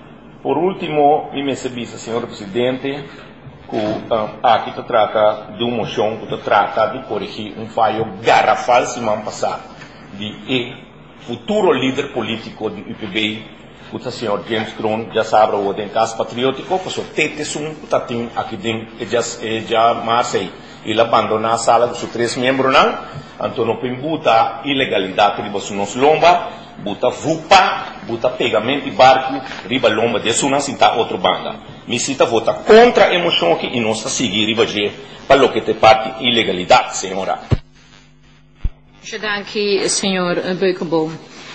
S2: Por último, me serviço, senhor presidente, que um, aqui se trata de uma moção que se trata de corrigir um falho garrafal semana passada de e futuro líder político do U P B, que o senhor James Kroon já sabe o em caso patriótico, que o tete sum que está aqui dentro já já mais aí ele abandonar a sala dos três membros não, então não tem buta ilegalidade de você nos lomba, buta vupa, buta pegamento e barco, riba lomba de suna sinta outro banda. Me cita vota contra a emoção que e não está seguir riba de para o que te parte ilegalidade, senhora.
S1: Dank, senhor Beukenboom.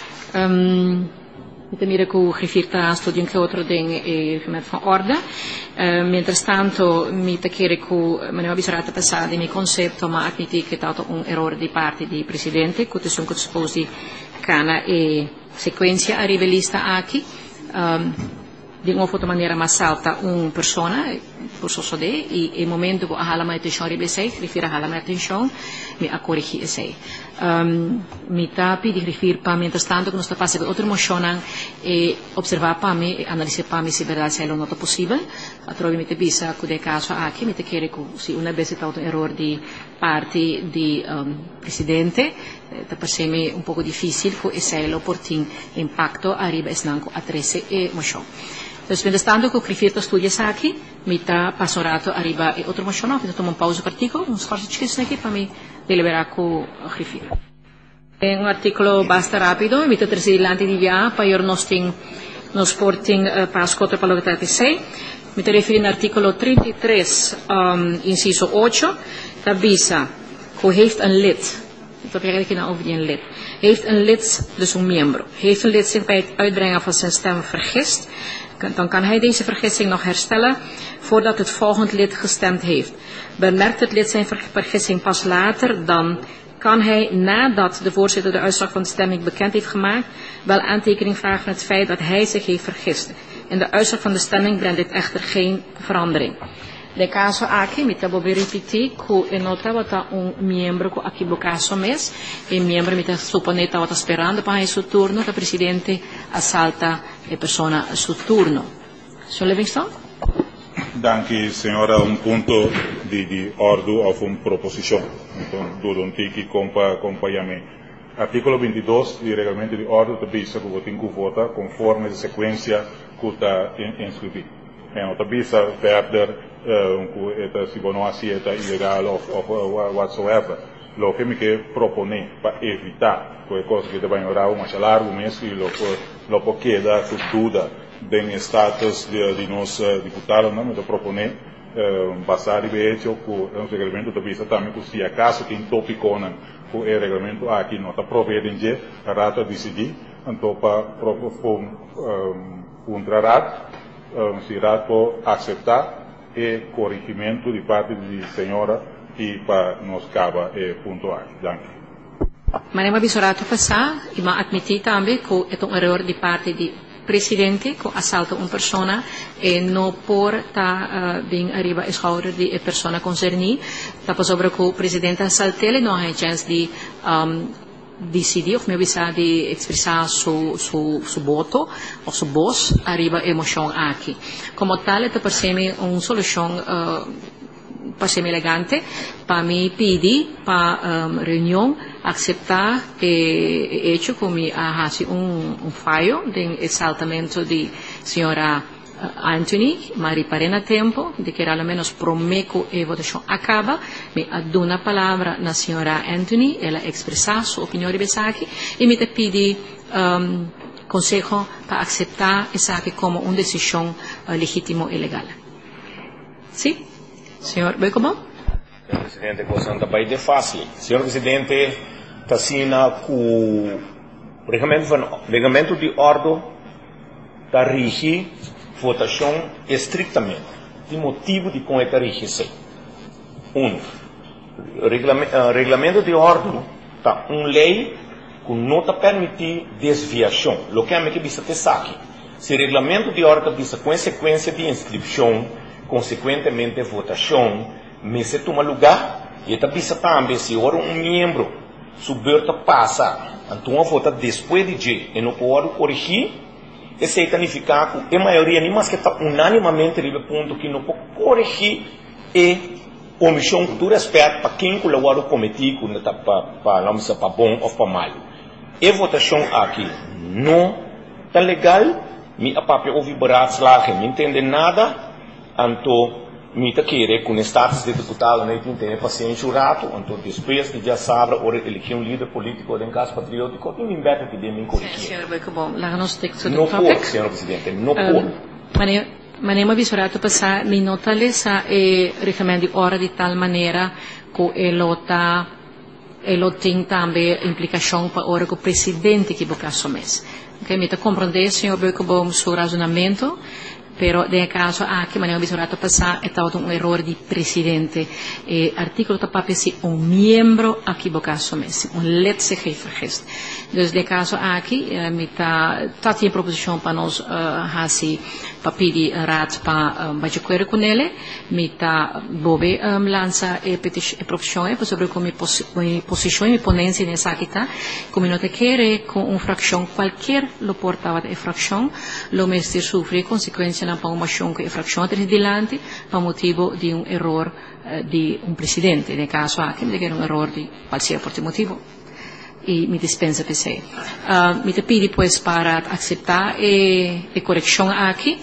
S1: Um, Ik mira que o refirta studio anche altro ding e met van orde. Uh, mientras tanto, mi takere que me ne ho bisognato passare di mi concepto, ma admiti che è stato un errore di parte di presidente, che sono disposti cana e sequenza a rivelista aqui. Um, di una foto maniera mais alta una persona, por so de, e il momento che ha la mia attenzione ribesei, rifira a la mia attenzione, mi a corrigere sei. Um, mi tapi di rifir pa mientras tanto che non sta passando altre emozioni e osservare pa me e analizzare pa me se verrà se è lo noto possibile. Trovi mi te bisa che del caso anche mi te chiede che si una vez è stato un errore di parte di um, presidente, eh, per sé mi un poco difficile che se lo portin impacto arriba es nanco a trece emozioni. Dus mientras tanto che rifirto studia aqui, mi ta passorato arriba e altre emozioni, ho fatto un pausa partico, un sforzo cicchisne che pa mi deliberare con rifir. Un articolo basta rapido, mi ta terzi dilante di via, pa io nosting no sporting uh, pascoto per lo trentasei. Mi te referi all'articolo trentatré, um, inciso ocho, tabisa, che heeft een lid. Dat betekent dat over die een lid. Heeft een lid, dus een membro. Heeft een lid zich bij het uitbrengen van zijn stem vergist, dan kan hij deze vergissing nog herstellen voordat het volgende lid gestemd heeft. Bemerkt het lid zijn vergissing pas later, dan kan hij, nadat de voorzitter de uitslag van de stemming bekend heeft gemaakt, wel aantekening vragen van het feit dat hij zich heeft vergist. In de uitslag van de stemming brengt dit echter geen verandering. De caso aqui, mi tabo veripiti, que eu notava um membro que aqui no caso mês, e membro mi supone estava esperando para seu turno, que o presidente assalta a persona a seu turno. Senhor Livingston?
S3: Danke, senhora. Um ponto de, de ordem ou uma proposição. Então, do um tiki compa acompanhamento. Artículo vinte e dois do regulamento de ordem diz que o voto vota conforme a sequência que está inscrito. en nota bisa verder uh, esta si bono así está ilegal of, of uh, whatsoever. Lo que me que propone para evitar que cosa que te va a ignorar un más largo mes y lo lo que queda con duda del status de, de nos uh, diputados, no me te propone uh, basar y hecho con un reglamento de visa también que si acaso que en tópico con el reglamento aquí no está proveyendo a rata decidir então para propor um, um trarat um, se rato aceitar e corrigimento de parte da senhora e para nos cava e pontuar. Danke.
S1: Ma ne abbiamo bisognato passare, ma admittita anche che è un errore di parte di presidente che assalta una persona e non porta uh, ben arriva a schouder di persona concernita. Dopo sopra che il presidente assaltele non ha chance di um, decidir of me bisa di expressar su su su voto o su voz arriba emoção aqui. Como tal, te percebe uma solução uh, parece elegante para me pedir para um, reunião aceitar e hecho como a hace um um fallo de exaltamento de senhora Anthony, ma riparena tempo, de que al menos prometo e votação acaba, me aduna a palavra na senhora Anthony, ela expressar sua opinião de Besaki, e me te pede um, consejo para aceitar essa como uma decisão uh, legítima e legal. Sim? Senhor Becomo?
S2: Senhor Presidente, cosa não vai de fácil. Senhor Presidente, está assina com o regulamento de ordem da rigi votação estritamente, de motivo de com esta rigidez. Um, regulamento de ordem está uma lei que não está permitir desviação. O que é que bisa te saque? Se o regulamento de ordem bisa consequência de inscrição, consequentemente votação, mas se toma lugar, e está bisa também se ora um membro subverta passa, então vota depois de dia, e não pode corrigir. Esse significa que a maioria, nem mais que está unanimamente no ponto que não pode corrigir e omissão de respeito para quem colabora cometido para não ser para bom ou para mal. E a votação aqui não está legal, me a papel ouve barato lá, não entende nada, então me está querendo com o status de deputado, não entende paciência o rato, então depois de já sabe a eleger um líder político em caso patriótico, e me inverte que deve me corrigir.
S1: Senhor Becomo, lá nos textos do
S2: não
S1: topic.
S2: pode, senhor presidente, não pode.
S1: Ma ne abbiamo bisogno di passare mi nota lesa e richiamando ora di tal maniera che e lota e lo tem também implicação para ora que o presidente que boca sommes. Ok, mi te comprende, senhor Becomo, seu razonamento. Pero nel caso anche ma ne abbiamo bisogno di passare è stato un errore di presidente e articolo tapapia si un membro a chi bocasso messi un letzegever gest dus nel caso anche eh, mi ta tati in proposition pa nos uh, hasi papiri raad pa um, bajaquere con ele mi ta bobe um, lanza e petition e professione per sobre come pos posizione e ponenza in sakita come note chiere con un fraction qualquier lo portava e fraction lo messi soffre conseguenze na pa uma shonka infração adelante per motivo di un error eh, di un presidente nel caso anche che era un error di qualsiasi motivo e mi dispensa per sé uh, mi te pidi pues para acceptar e, e correção aqui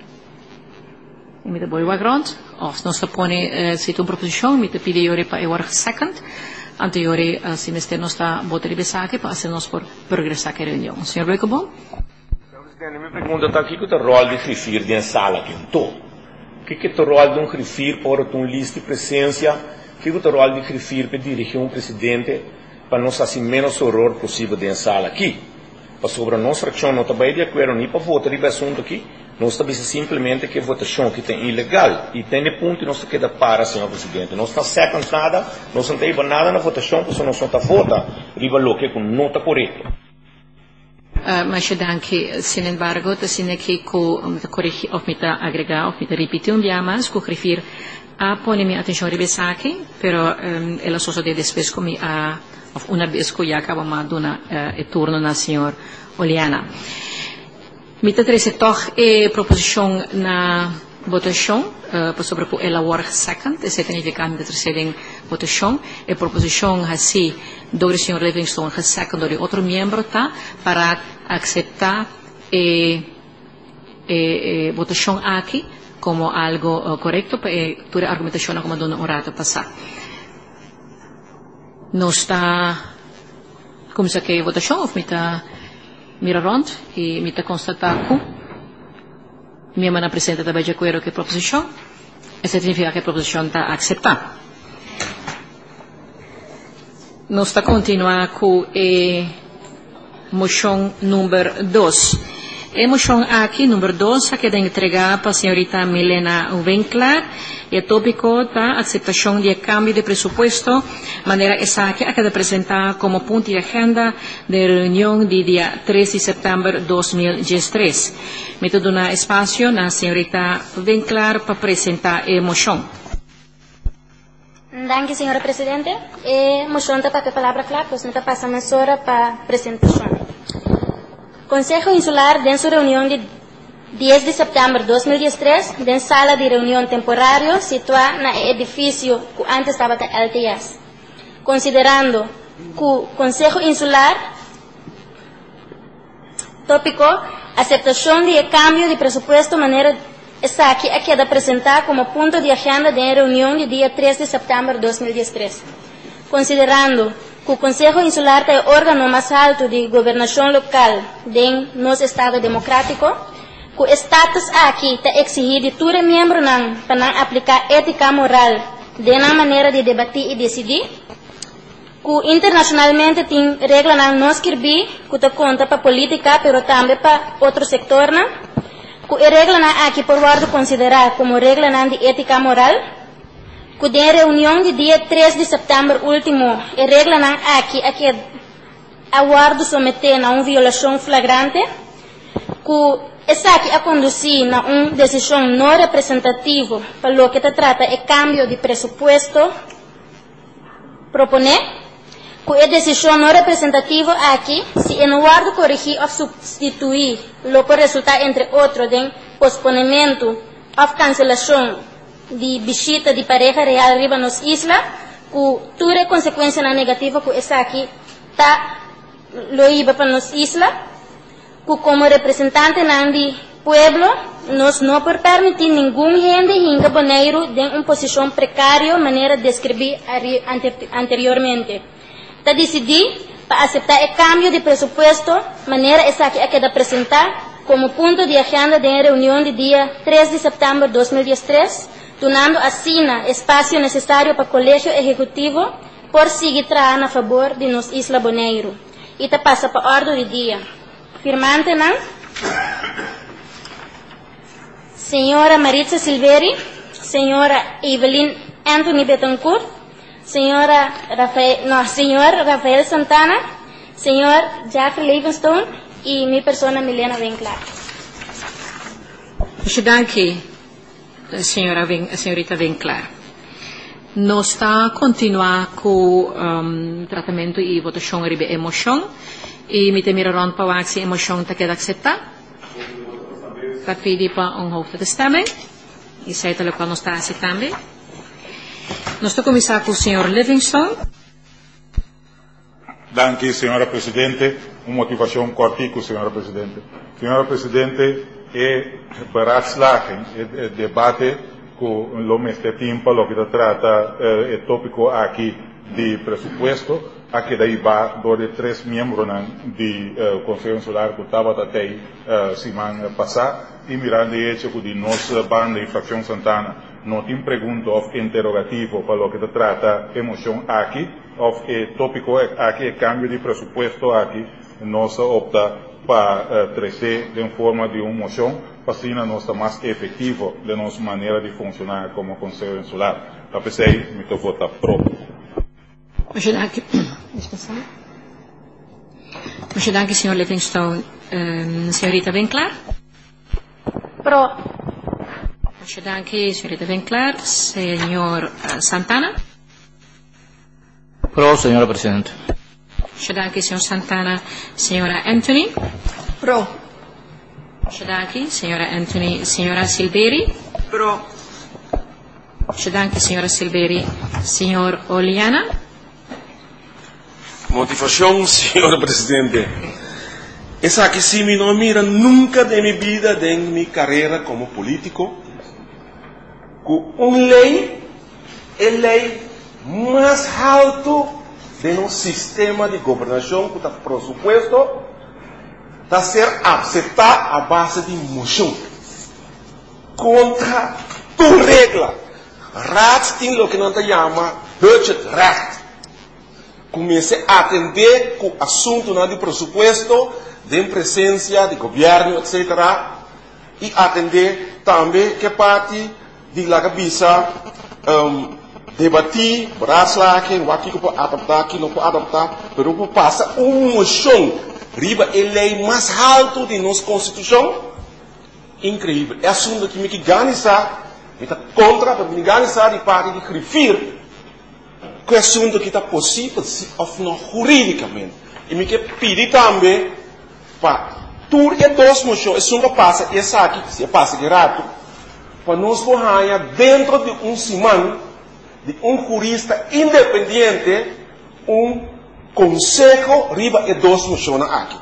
S1: e mi te vuelvo a grond of non sta pone eh, se tu proposição mi te pidi ore pa e second anteriore uh, se mester non sta votare besake pa se nos por progressar che reunião senhor Becomo.
S2: A minha pergunta está aqui, que é o rol de grifir de sala que eu estou. O que é o rol de um grifir para um lista de presença? O que é o rol de grifir para dirigir um presidente para não fazer menos horror possível de sala aqui? Para sobre a nossa fração não está bem de acordo nem para votar nesse assunto aqui. Nós estamos simplesmente que a votação que tem ilegal e tem de ponto e não se queda para, senhor presidente. Não está certo nada, não se tem nada na votação, porque não está vota, riba lo que não está correto.
S1: Uh, mas anche, sin embargo, tasine che co corrigi of mita agregar of mita repetir un dia mais, co referir a pone mi atenção ribesaki, pero um, ela só de después comi a of una vez co ya acaba ma dona uh, e turno na senhor Oliana. Mita trece toch e proposição na votação, uh, sobre que ela work second, e significa que terceira votação, e proposição assim do senhor Livingstone second do outro membro tá para aceitar e eh, eh, votación aquí como algo uh, correcto, eh, tu argumentación como dona un rato pasar. No está, como se que votación, of mita mira rond y mita constatar que mi hermana presenta também de acuerdo que proposición, eso significa que a proposición está aceptada. No está continuar con eh, moción número dos. A moção aqui, número dois, que é entregada para a senhorita Milena Winkler, e o tópico da aceitação de cambio de presupuesto, maneira essa que é apresentada como ponto de agenda da reunião de dia três de setembro de dois mil e três. Me dou um espaço na senhorita Winkler para apresentar a moção.
S6: Danke, senhora Presidente. A moção está para a palavra clara, pois me está passando a hora para a apresentação. Consejo Insular, en su reunión de diez de septiembre de dos mil trece, en sala de reunión temporaria situada en el edificio que antes estaba en L T S. Considerando que el Consejo Insular, tópico, aceptación de cambio de presupuesto, manera está aquí, aquí queda presentada como punto de agenda de reunión de día tres de septiembre de dos mil trece. Considerando que o Consejo Insular é o órgão mais alto de governação local de nosso Estado democrático, que o status aqui está exigido de todo membro para aplicar ética moral de uma maneira de debater e decidir, que internacionalmente tem regras não escrever, que está conta para a política, mas também para outro setor, que a regra aqui por guarda considerar como regra de ética moral, que em reunião de dia três de setembro último, a regra não aqui, aqui aguardo someter a uma violação flagrante, que essa aqui a conduzir a uma decisão não representativa para o que se trata é cambio de presupuesto proponer, que a decisão não representativa aqui, se em lugar de corrigir ou substituir o que resulta entre outros de posponimento ou cancelação de visita de pareja real arriba nas islas, que toda consequência negativa que essa aqui está lo iba para nas islas, que como representante do pueblo, nós não por permitir nenhum gente hinga boneiro de uma posição precária, maneira de descrever anteriormente. Está decidido para aceitar o cambio de presupuesto, maneira essa aqui é que apresentar como ponto de agenda de reunião de dia três de setembro de dois mil treze, donando assim espaço necessário para o Colégio Executivo por seguir trabalhando a favor de nos Isla Boneiro. E te passa para a ordem do dia. Firmante, não? Senhora Maritza Silveri, senhora Evelyn Anthony Betancourt, senhora Rafael, não, senhor Rafael Santana, senhor Jeffrey Livingstone e minha pessoa Milena Winkler.
S1: Danke. Senhora, a senhorita Winkler. Não está a continuar com o um, tratamento e votação de emoção e me temiraram para a emoção está queda aceitar. Está pedindo para um hoofd de stemming e sei que não está aceitando. Nós estamos a começar com o senhor Livingstone.
S3: Danke, senhora Presidente. Uma motivação cortica, senhora Presidente. Senhora Presidente, e beraadslaging, het debate com o mesmo tempo, o que trata o tópico aqui de presupuesto, aqui daí vai door três membros do Conselho Insular que estava até semana passada, e mirando de hecho que de nossa banda e facção Santana não tem pergunta ou interrogativo para o que trata emoção aqui, ou o tópico aqui é cambio de presupuesto aqui, nós opta para uh, crescer de forma de uma moção, para assim nós estar mais efetivo de nossa maneira de funcionar como Conselho Insular. A pesar de me votar pro.
S1: Muito danke. Muito danke, senhor Livingstone. Um, senhorita Winkler?
S6: Pro.
S1: Muito danke, senhorita Winkler. Senhor uh, Santana?
S7: Pro, senhora Presidente.
S1: Shadaki, signor Santana. Signora Anthony?
S8: Pro.
S1: Shadaki, signora Anthony. Signora Silveri?
S8: Pro.
S1: Shadaki, signora Silveri. Signor Oliana?
S5: Motivação, senhora Presidente. Esa que si me no mira nunca de mi vida, de mi carrera como político, con una ley, es la ley más alto de un sistema de gobernación, que está presupuesto, está ser aceptado a base de moción. Contra tu regla. Rat tiene lo que no te llama budget rat. Comece a atender con asunto de presupuesto, de presencia, de gobierno, etcétera. Y atender también que parte de la cabeza um, debatir, brasla que no aquí puede adaptar, que no puede adaptar, pero pasa una moción riba a lei mais alto de nossa Constituição. Incrível. É assunto que me que ganha me está contra, para me ganha de parte de Grifir, que é assunto que está possível se não juridicamente. E me que pedir também para tur e dois moções, isso nunca passa, e essa aqui, se passa de rato, para nós correr dentro de um semana de um jurista independente, um conselho riba e dois moções aqui.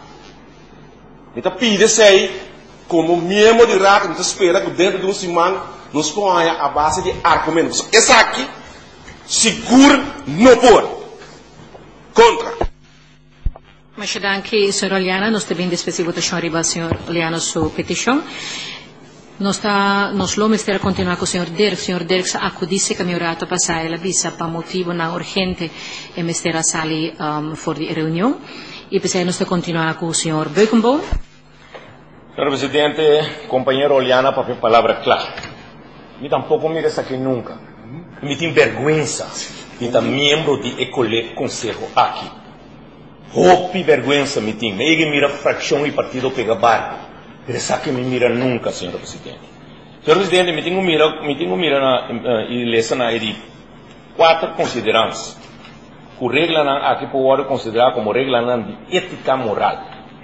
S5: Me está pedindo aí, como membro de rato, me está esperando que dentro de um semana nós correr a base de argumentos. Essa aqui, seguro, não pode. Contra.
S1: Mas anche, senhor Oliana, nós também despesi votação arriba, senhor Oliana, sua petição. Nós está, nós vamos ter a continuar com o senhor Dirk. O senhor Dirk acudisse que meu rato passar a visa para motivo não urgente e me estar a sali um, for de reunião. E pensei nós continuar com o senhor Beukenboom.
S2: Senhor Presidente, companheiro Oliana, para a palavra clara. Me tampouco me aqui nunca. Me tem vergonha de estar membro de Ecole Conselho aqui. Roupa vergonha me tem. Me mira fração e partido pega barco. Essa que me mira nunca, senhor Presidente. Senhor Presidente, me tenho mira, me tenho mira na eleição na de quatro considerantes. Que regra na aqui pode considerar como regra na de ética moral.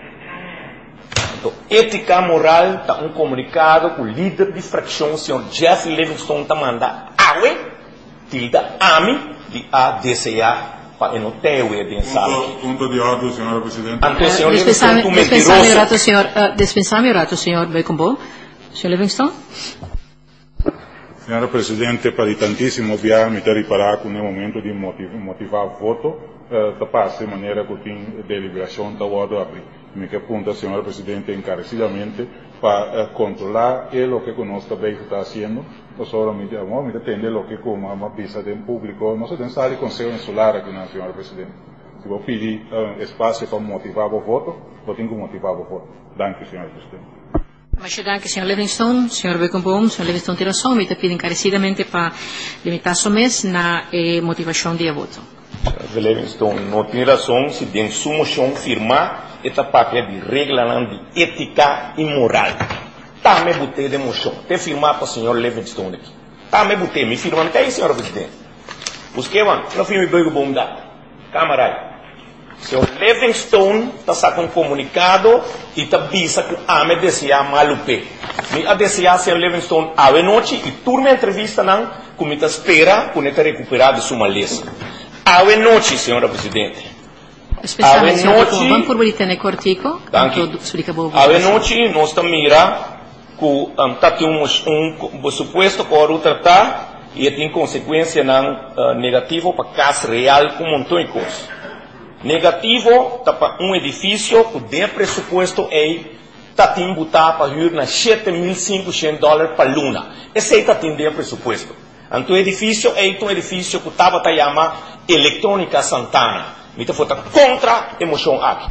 S2: Então, ética moral está um comunicado com o líder de fração, o senhor Jeff Livingston, está mandando awe, tilda ami de A D C A. Para não ter o
S3: punto, punto de ordem, senhora Presidente.
S2: Antes, senhor
S1: Livingston, tu mentiroso. Dispensame o rato, senhor Beukenboom. Senhor Livingston.
S3: Senhora Presidente, para tantíssimo via me ter riparar com o momento de motivar, motivar o voto, uh, passa de maneira que tem deliberação da ordem abrir. Me que apunta, senhora Presidente, encarecidamente para uh, controlar o que nós também está fazendo. Nós solamente vamos entender o que como uma visa de público. Nós temos ali conselho insular aqui na senhora Presidente. Se vou pedir uh, espaço para motivar o voto, vou ter que motivar o voto. Danke, senhora Presidente.
S1: Mas danke, senhor Livingston, senhor Beukenboom, senhor Livingston tem razão, me está pedindo encarecidamente para limitar somente na eh, motivação de voto.
S2: Senhor Livingston, não tem razão se dentro de sua moção firmar esta papel de regra de ética e moral. Tá, me botei de moção. Te firmar para o senhor Livingston aqui. Tá, me botei. Me firmando até aí, senhor Presidente. Os que vão? Não fui me Beukenboom da. Camarada. O senhor Livingston está sacando um comunicado e está bisa que a me deseja malupe. Me a deseja, senhor Livingston, a noite e turma entrevista não, como está espera, quando está recuperado de sua maleza. A noite, senhora Presidente.
S1: A noite. Vamos por bolitene cortico.
S2: A noite, nós estamos mirando que está um, um, um suposto para o tratar e tem consequência não uh, negativa para caso real com um montão de coisas. Negativo está para um edifício que de pressuposto é está tem botar para ir na sete mil e quinhentos dólares para luna. Esse está tem de pressuposto. Então o edifício é um edifício que estava a chamar Eletrônica Santana. Me está falando contra a emoção aqui.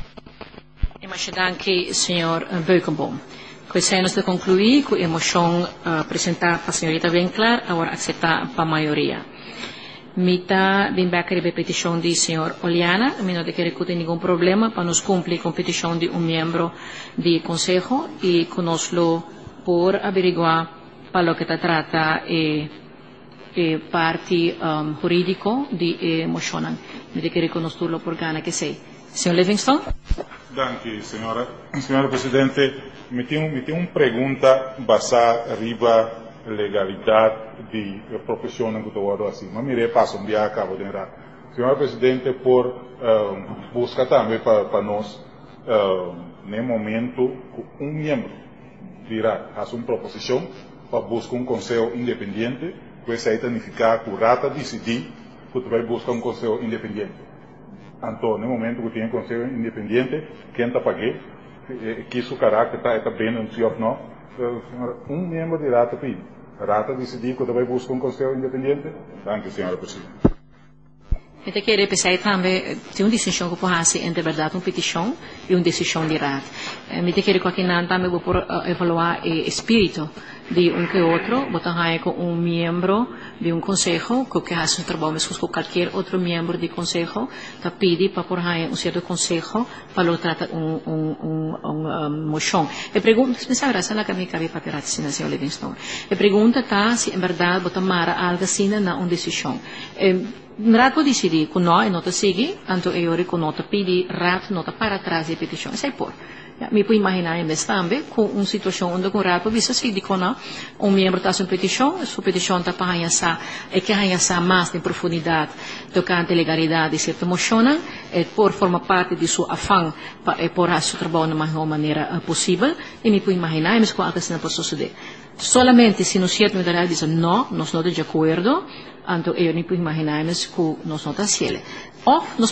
S1: Imagina que senhor Beukenboom. Questa è la nostra concluir, con emozione uh, presentata para a senhorita bem clara, agora aceitar para a maioria. Mita bem bacana a petição de senhor Oliana, a mim não tem nenhum problema para nos cumprir com a petição de um membro do Conselho e conosco por averiguar para o que se trata e, e parte um, jurídico de emoção. Me tem conosco por gana que sei. Senhor Livingston?
S3: Danke, senhora. Senhora Presidente, me tem, me tem uma pergunta basada riba legalidade de profissão que estou assim. Mas me repasso um dia a cabo de nada. Senhora Presidente, por um, buscar também para nós um, no momento que um membro dirá, faz uma proposição para buscar um conselho independente, que isso aí significa que o rata decidir que vai buscar um conselho independente. Então, no momento que tem um conselho independente, quem está pagando, que seu caráter está bem no seu ou não, um membro de rata pede. A rata decidir que vai buscar um conselho independente. Danke, senhora presidente.
S1: Eu queria pensar também, tem uma distinção que pode ser entre verdade uma petição e uma decisão de rata. Eu queria que aqui também vou avaliar o espírito de um que outro, botar com um membro de um conselho, que faz um trabalho mesmo com qualquer outro membro de conselho, está pedindo para por aí um certo conselho para tratar um um um um moção. Eu pergunto, se pensa graça na caminho que para assim, senhor Livingstone. Eu pergunto tá se em verdade botar mara algo assim na uma decisão. Rato decidir que nós não seguir, então eu reconheço pedir rato não para trás de petição. Isso é por. Me puedo imaginar em também com uma situação onde o rato visa se diz um membro está em petição, sua petição está para ganhar é que ganhar mais de profundidade tocante à legalidade de certa moção, é por forma parte de seu afã para por a seu trabalho de uma maneira possível. E me puedo imaginar mas com algo assim não pode suceder. Solamente se no certo medalha diz não, nós não estamos de acordo, então eu não puedo imaginar mas que nós não estamos cielo. Ou nós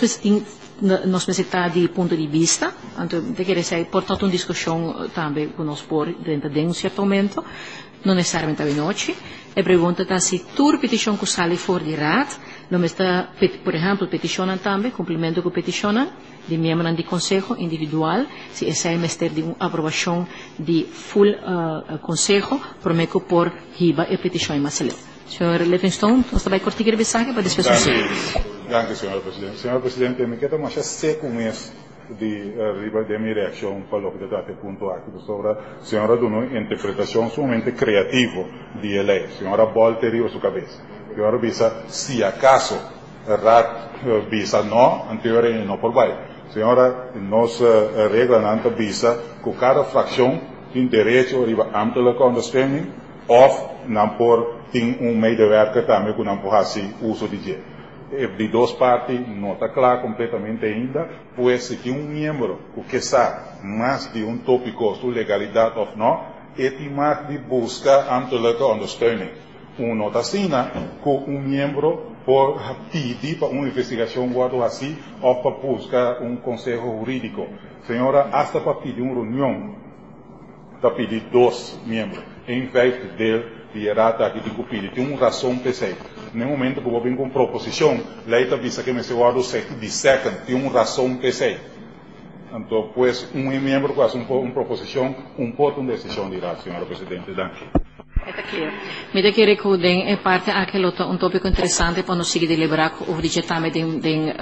S1: nós necessitamos de ponto de vista, então eu quero dizer, portanto uma discussão também com nós por dentro de um certo momento, não necessariamente à noite. E pergunta tá se toda petição que sai fora de rato, não está, por exemplo, peticionam também, cumprimento com peticionam de membros de conselho individual, se essa é mestre de uma aprovação de full uh, conselho, prometo por riba e petição em Marcelo. senhor Livingstone, nós também cortiger mensaje para discussão.
S3: Danke, senhora Presidente. Senhora Presidente, me quero mais seco mês de riba de minha reação para o que está até ponto aqui sobre a senhora de uma interpretação sumamente criativa de lei. Senhora Bolteri a sua cabeça. Senhora bisa se acaso rat bisa não, anterior não por baixo. Senhora, nossa regra não bisa que cada fração tem direito a riba ambtelijke ondersteuning of não por tem um medewerker também que não pode fazer uso de dinheiro. De duas partes não está claro completamente ainda, pois se tem um membro que sabe mais de um tópico sobre legalidade ou não, e tem mais de busca ambtelijke ondersteuning. Um nota assina que um membro pode pedir para uma investigação guarda assim ou para buscar um conselho jurídico. Senhora, hasta para pedir uma reunião, está pedindo dois membros, em vez de de errata aqui de cupid, tem uma razão pessoal. No momento que eu venho com proposição, lei está vista que me se guarda de second, tem uma razão pessoal. Então, pues, um membro que faz uma proposição, um ponto de decisão dirá, senhora Presidente. Danke.
S1: Está claro. Me da querer que é parte aquele um tópico interessante para nós seguir deliberar o digitame de de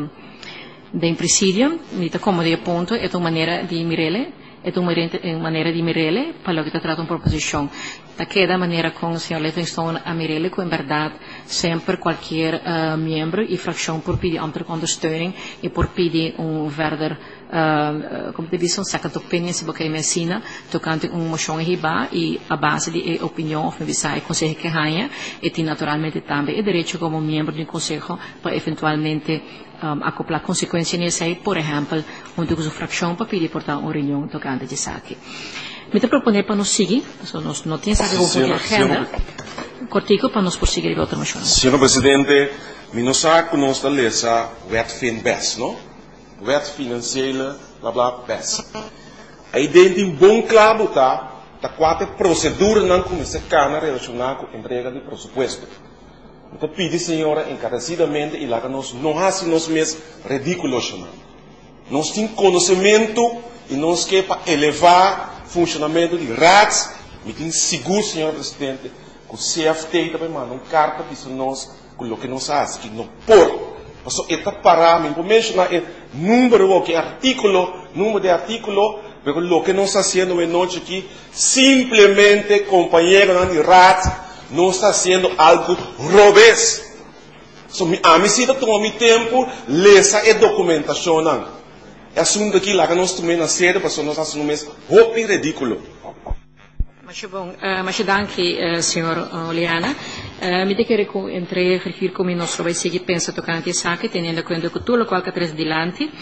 S1: de presidium, me da como de ponto, é uma maneira de mirele, é uma maneira de mirele para o que trata uma proposição. Daquela maneira com o senhor Livingstone a mirele que em verdade sempre qualquer uh, membro e fração por pedir ambtelijke ondersteuning e por pedir um verder uh, como te disse um second opinion se porque medicina tocante uma moção riba e a base de opinião of visai conselho que ganha e tem naturalmente também o direito como membro de um conselho para eventualmente um, acoplar consequências nisso aí, por exemplo, onde usa fração para pedir portar uma reunião tocante de saque. Me te proponer para nos seguir, nós não temos essa agenda, cortico para nos prosseguir outra moção.
S5: Senhor Presidente, me não sabe que nós estamos lendo wet fin best, não? Wet financeira, blá blá best. Aí dentro de um bom claro tá, tá quatro proceduras não começa a relacionar com a entrega de pressuposto. Então pedi senhora encarecidamente e lá que nós não fazemos nós mesmos ridículos, não. Nós temos conhecimento e nós queremos para elevar funcionamento de R A Ts, me tem seguro, senhor Presidente, que o C F T também manda uma carta para nós, com o que nós fazemos, que não por. Só está parado, me mencionar o número, que artículo, número de artículo, porque o que nós estamos fazendo hoje noite aqui, simplesmente, companheiro de R A T, não está fazendo algo robês. So, a mim se toma meu tempo, lesa a documentação, não. É assunto aqui lá que nós também na série, para nós assumir mesmo roupa e ridículo.
S1: Mas bom, uh, mas danke, uh, senhor Oliana. Uh, me quero que entre referir como nós vai seguir pensa tocante a saque, tendo em conta que tudo o qual que traz delante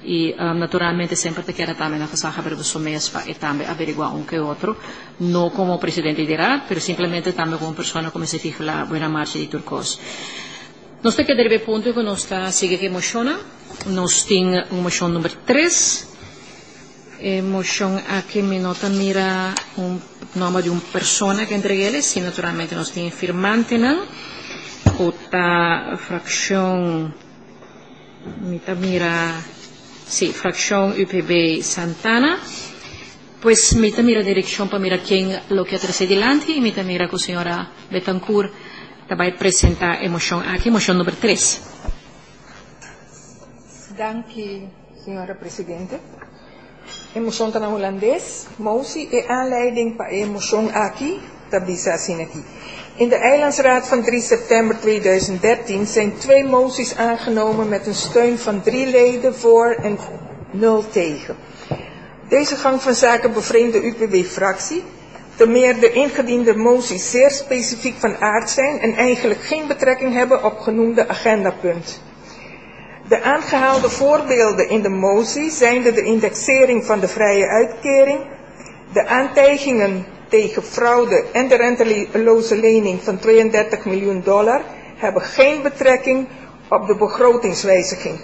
S1: E um, naturalmente sempre te quero também na façanha para os mês para também averiguar um que outro, não como presidente dirá, mas simplesmente também como pessoa como se fica a boa marcha de Turcos. Nós temos que deve ponto que nós está sigue que emociona, nós temos uma moção número três, emoção aqui me nota mira um nome de uma pessoa que entregue ele, sim naturalmente nós temos firmante não, outra fração, me mira sí, fracción U P B Santana, pues me mira dirección para mirar quién lo que trae adelante y me mira con la señora Betancourt va a presentar emoción aquí, emoción número tres.
S9: Dank u, señora Presidente. Emotion tan Hollandees, motie e aanleiding para emotion aquí, tabisa sinaki. In de Eilandsraad van drie september tweeduizend dertien zijn twee moties aangenomen met een steun van drie leden voor en nul tegen. Deze gang van zaken bevreemdt de U P B-fractie, te meer de ingediende moties zeer specifiek van aard zijn en eigenlijk geen betrekking hebben op genoemde agendapunt. De aangehaalde voorbeelden in de motie zijn de indexering van de vrije uitkering, de aantijgingen tegen fraude en de renteloze lening van tweeëndertig miljoen dollar hebben geen betrekking op de begrotingswijziging.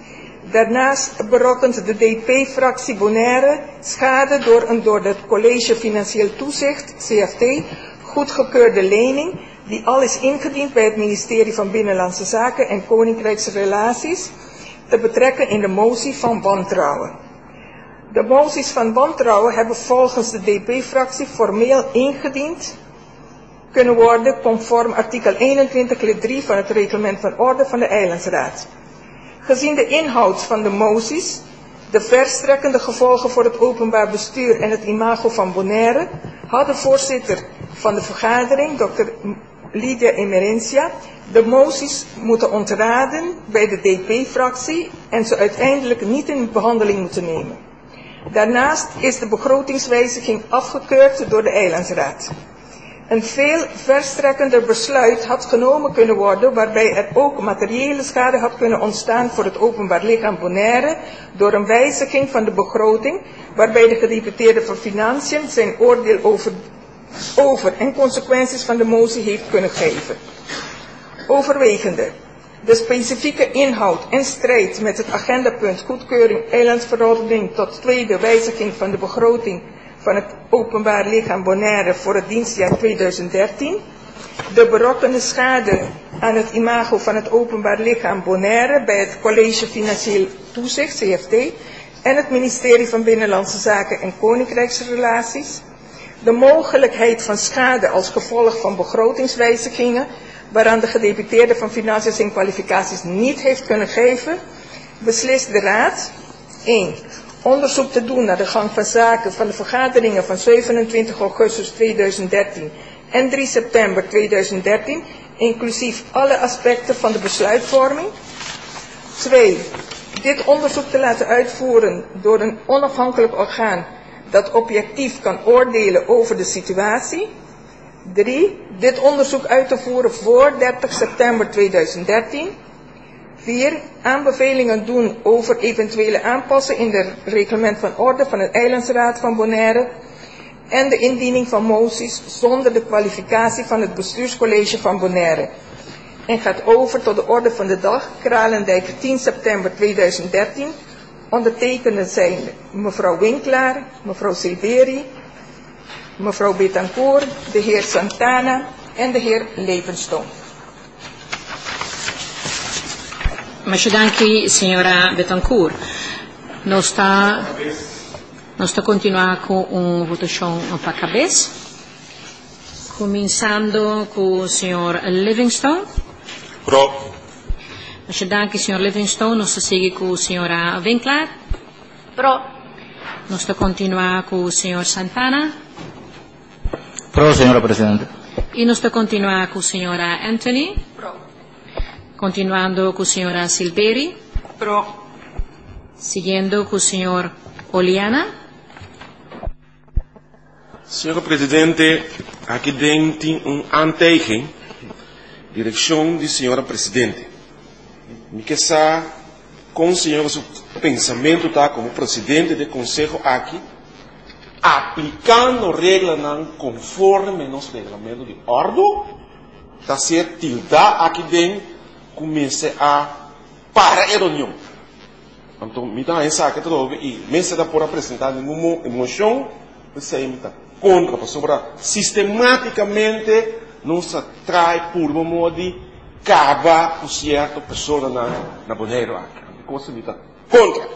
S9: Daarnaast berokkent de D P-fractie Bonaire schade door een door het College Financieel Toezicht, C F T, goedgekeurde lening die al is ingediend bij het ministerie van Binnenlandse Zaken en Koninkrijksrelaties te betrekken in de motie van wantrouwen. De moties van wantrouwen hebben volgens de D P-fractie formeel ingediend kunnen worden conform artikel eenentwintig lid drie van het reglement van orde van de Eilandsraad. Gezien de inhoud van de moties, de verstrekkende gevolgen voor het openbaar bestuur en het imago van Bonaire, had de voorzitter van de vergadering, dokter Lydia Emerentia, de moties moeten ontraden bij de D P-fractie en ze uiteindelijk niet in behandeling moeten nemen. Daarnaast is de begrotingswijziging afgekeurd door de Eilandsraad. Een veel verstrekkender besluit had genomen kunnen worden waarbij er ook materiële schade had kunnen ontstaan voor het openbaar lichaam Bonaire door een wijziging van de begroting waarbij de gedeputeerde van Financiën zijn oordeel over, over en consequenties van de motie heeft kunnen geven. Overwegende. De specifieke inhoud en strijd met het agendapunt goedkeuring eilandsverordening tot tweede wijziging van de begroting van het openbaar lichaam Bonaire voor het dienstjaar tweeduizend dertien, de berokkende schade aan het imago van het openbaar lichaam Bonaire bij het College Financieel Toezicht, C F T, en het ministerie van Binnenlandse Zaken en Koninkrijksrelaties, de mogelijkheid van schade als gevolg van begrotingswijzigingen waaraan de gedeputeerde van Financiën zijn kwalificaties niet heeft kunnen geven, beslist de Raad één. Onderzoek te doen naar de gang van zaken van de vergaderingen van zevenentwintig augustus tweeduizend dertien en drie september tweeduizend dertien, inclusief alle aspecten van de besluitvorming. twee. Dit onderzoek te laten uitvoeren door een onafhankelijk orgaan dat objectief kan oordelen over de situatie. drie. Dit onderzoek uit te voeren voor dertig september tweeduizend dertien. vier. Aanbevelingen doen over eventuele aanpassingen in het reglement van orde van het Eilandsraad van Bonaire en de indiening van moties zonder de kwalificatie van het bestuurscollege van Bonaire. En gaat over tot de orde van de dag, Kralendijk tien september tweeduizend dertien. Ondertekenden zijn mevrouw Winklaar, mevrouw Silveri, mevrouw Betancourt, de heer Santana en de heer Levenstone.
S1: Mas danke, senhora Betancourt. Nós está, nós está continuar com uma votação para a cabeça, começando com o senhor Livingstone.
S3: Pro.
S1: Mas danke, senhor Livingstone. Nós está seguir com a senhora Winkler.
S6: Pro.
S1: Nós está continuar com o senhor Santana.
S7: Pro, senhora Presidente.
S1: E nós está continuar com a senhora Anthony.
S9: Pro.
S1: Continuando con la señora Silveri.
S9: Pro.
S1: Siguiendo con el señor Oliana.
S5: Senhora Presidente, aqui dentro tem um anteigen, direção de senhora Presidente. Me quer com o senhor pensamento tá como presidente do conselho aqui, aplicando regras não conforme nos regulamento de ordem, tá ser tildar aqui dentro, comece a para a reunião. Então, me dá essa aqui tudo e me se dá por apresentar nenhuma emoção, você me dá contra, para sistematicamente não se trai por um modo de cava por certa pessoa na na boneiro aqui. Como se me dá contra.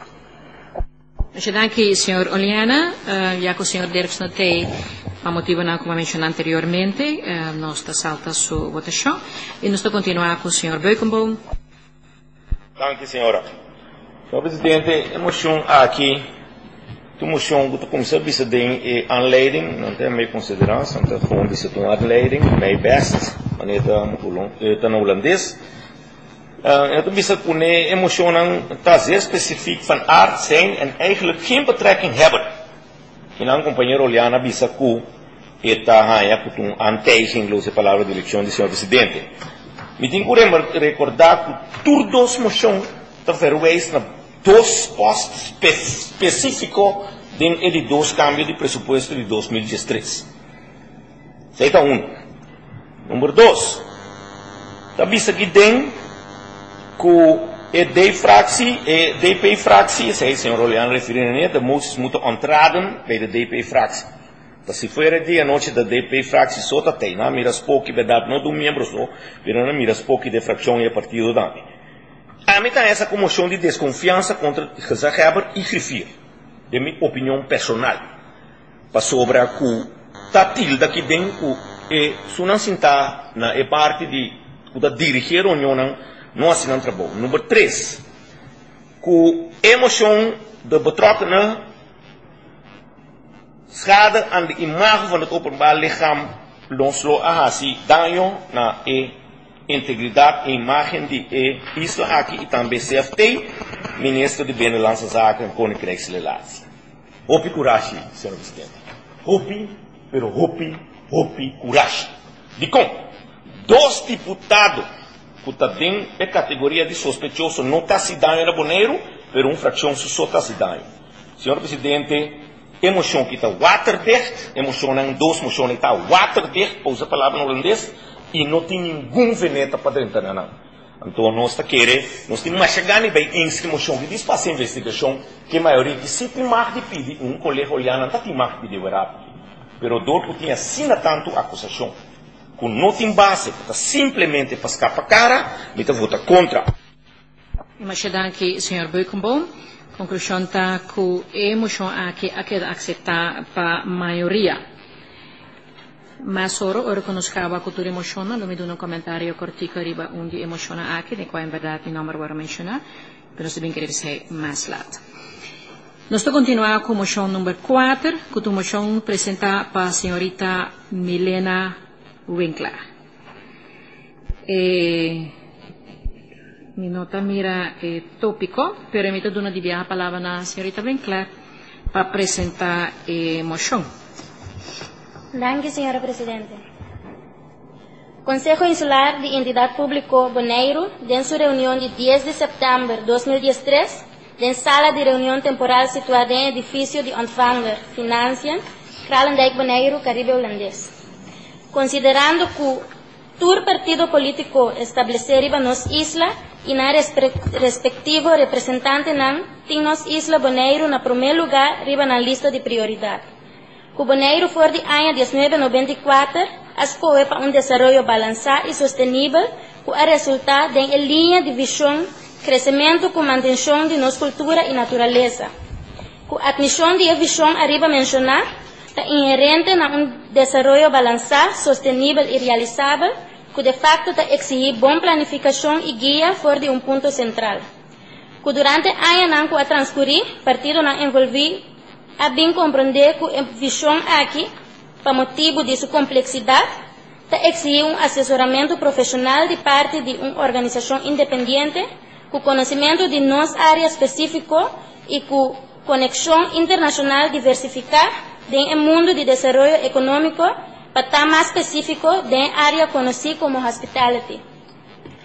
S1: Dank, senhor Oliana. Uh, já que o senhor Dirks notei a motivo não como mencionei anteriormente, uh, nós está salta a sua votação e nós está continuar com o senhor Beukenboom.
S2: Danke, senhora. Senhor Presidente, a moção aqui, a moção que começou a bisa de aanleiding, não tem meio consideração, não tem gewoon bisa de aanleiding, meio best, wanneer het een Hollandes. Het uh, bisa kunnen emotionen zeer specifiek van aard zijn en eigenlijk geen betrekking hebben. En dan compañero Oliana bisa ku eta haya kutun antijing loze palabra de elección de señor presidente. Me tenho que recordar que todos moções estão verwezen na dois postos específicos dentro de dois cambios de presupuesto de dois mil e três. Feita um. Número dois. Está vista aqui dentro que é D fractie, é D P fractie, sei senhor Oliana referindo a de moços muito entraden bij de D P fractie. Dat se fuera dia noite da D P fractie só tá tem, na miras pouco verdade não do membro só, virando miras pouco de fração e partido da. A mim tem essa comoção de desconfiança contra Gezag Heber e Griffier, de minha opinião pessoal, para sobre a que tá tilda aqui dentro e sunan sinta na é parte de da dirigir a união não assinam trabalho. Número três, que emoção de betrokkenen schade aan de imago van het openbaar lichaam lonslo ahasi danyo na e integridade e imagem de e isla aqui e também C F T, ministro de Binnenlandse Zaken en Koninkrijksrelaties. Hopi coragem, senhor presidente. Hopi, pero hopi, hopi coragem. De com, dois deputados que também é categoria de sospechoso não está se dando era boneiro, pero um fração só está se dando. Senhor presidente, emoção que está waterdicht, emoção não dois emoções que está waterdicht, para usar a palavra em holandês, e não tem nenhum veneta para dentro não. Então nós está querendo, nós temos mais chegar bem em emoção que diz para essa investigação que a maioria de se tem mais de pedir um colega olhando não tem mais de pedir verdade, pero dor que tinha assina tanto acusação, que não tem base, para simplesmente para escapar cara, me está vota contra.
S1: Mas danke, senhor Beukenboom. Conclusão está que a emoção aqui é aceitar para a maioria. Mas ora, ora conoscava a cultura emocional, não me dá um comentário cortico arriba onde emociona aqui, de qual em verdade não me vou mencionar, mas também queria dizer mais lado. Nós vamos continuar com a moção número quatro, que a moção apresentada para a senhorita Milena Winkler. E, mi nota mira eh, tópico, pero me dá uma divia a palavra na senhorita Winkler para apresentar a eh, moção.
S6: Danke, señora Presidente. Consejo Insular de Entidad Público Bonaire, en su reunión de diez de septiembre de dos mil diecitrés, en sala de reunión temporal situada en el edificio de ontvanger Financiën, Kralendijk Bonaire, Caribe Holandés. Considerando que todo partido político establecido en nos isla y na respectivo representante nan tin nos isla Bonaire na primer lugar riba na lista de prioridad. Que Bonaire for de año mil novecientos noventa y cuatro aspiró para un desarrollo balanceado y sostenible que a resultar de en línea de visión, crecimiento con mantención de nuestra cultura y naturaleza. Que la admisión de la visión arriba mencionada está inherente a un desarrollo balanceado, sostenible y realizable que de facto está exige buena planificación y guía for de un punto central. Que durante el año que ha transcurrido, partido no envolvido a bem compreender que a visão aqui, por motivo de sua complexidade, está exigindo um assessoramento profissional de parte de uma organização independente, com conhecimento de nossa área específica e com conexão internacional diversificada no mundo de desenvolvimento econômico, para estar mais específico na área conhecida como hospitality.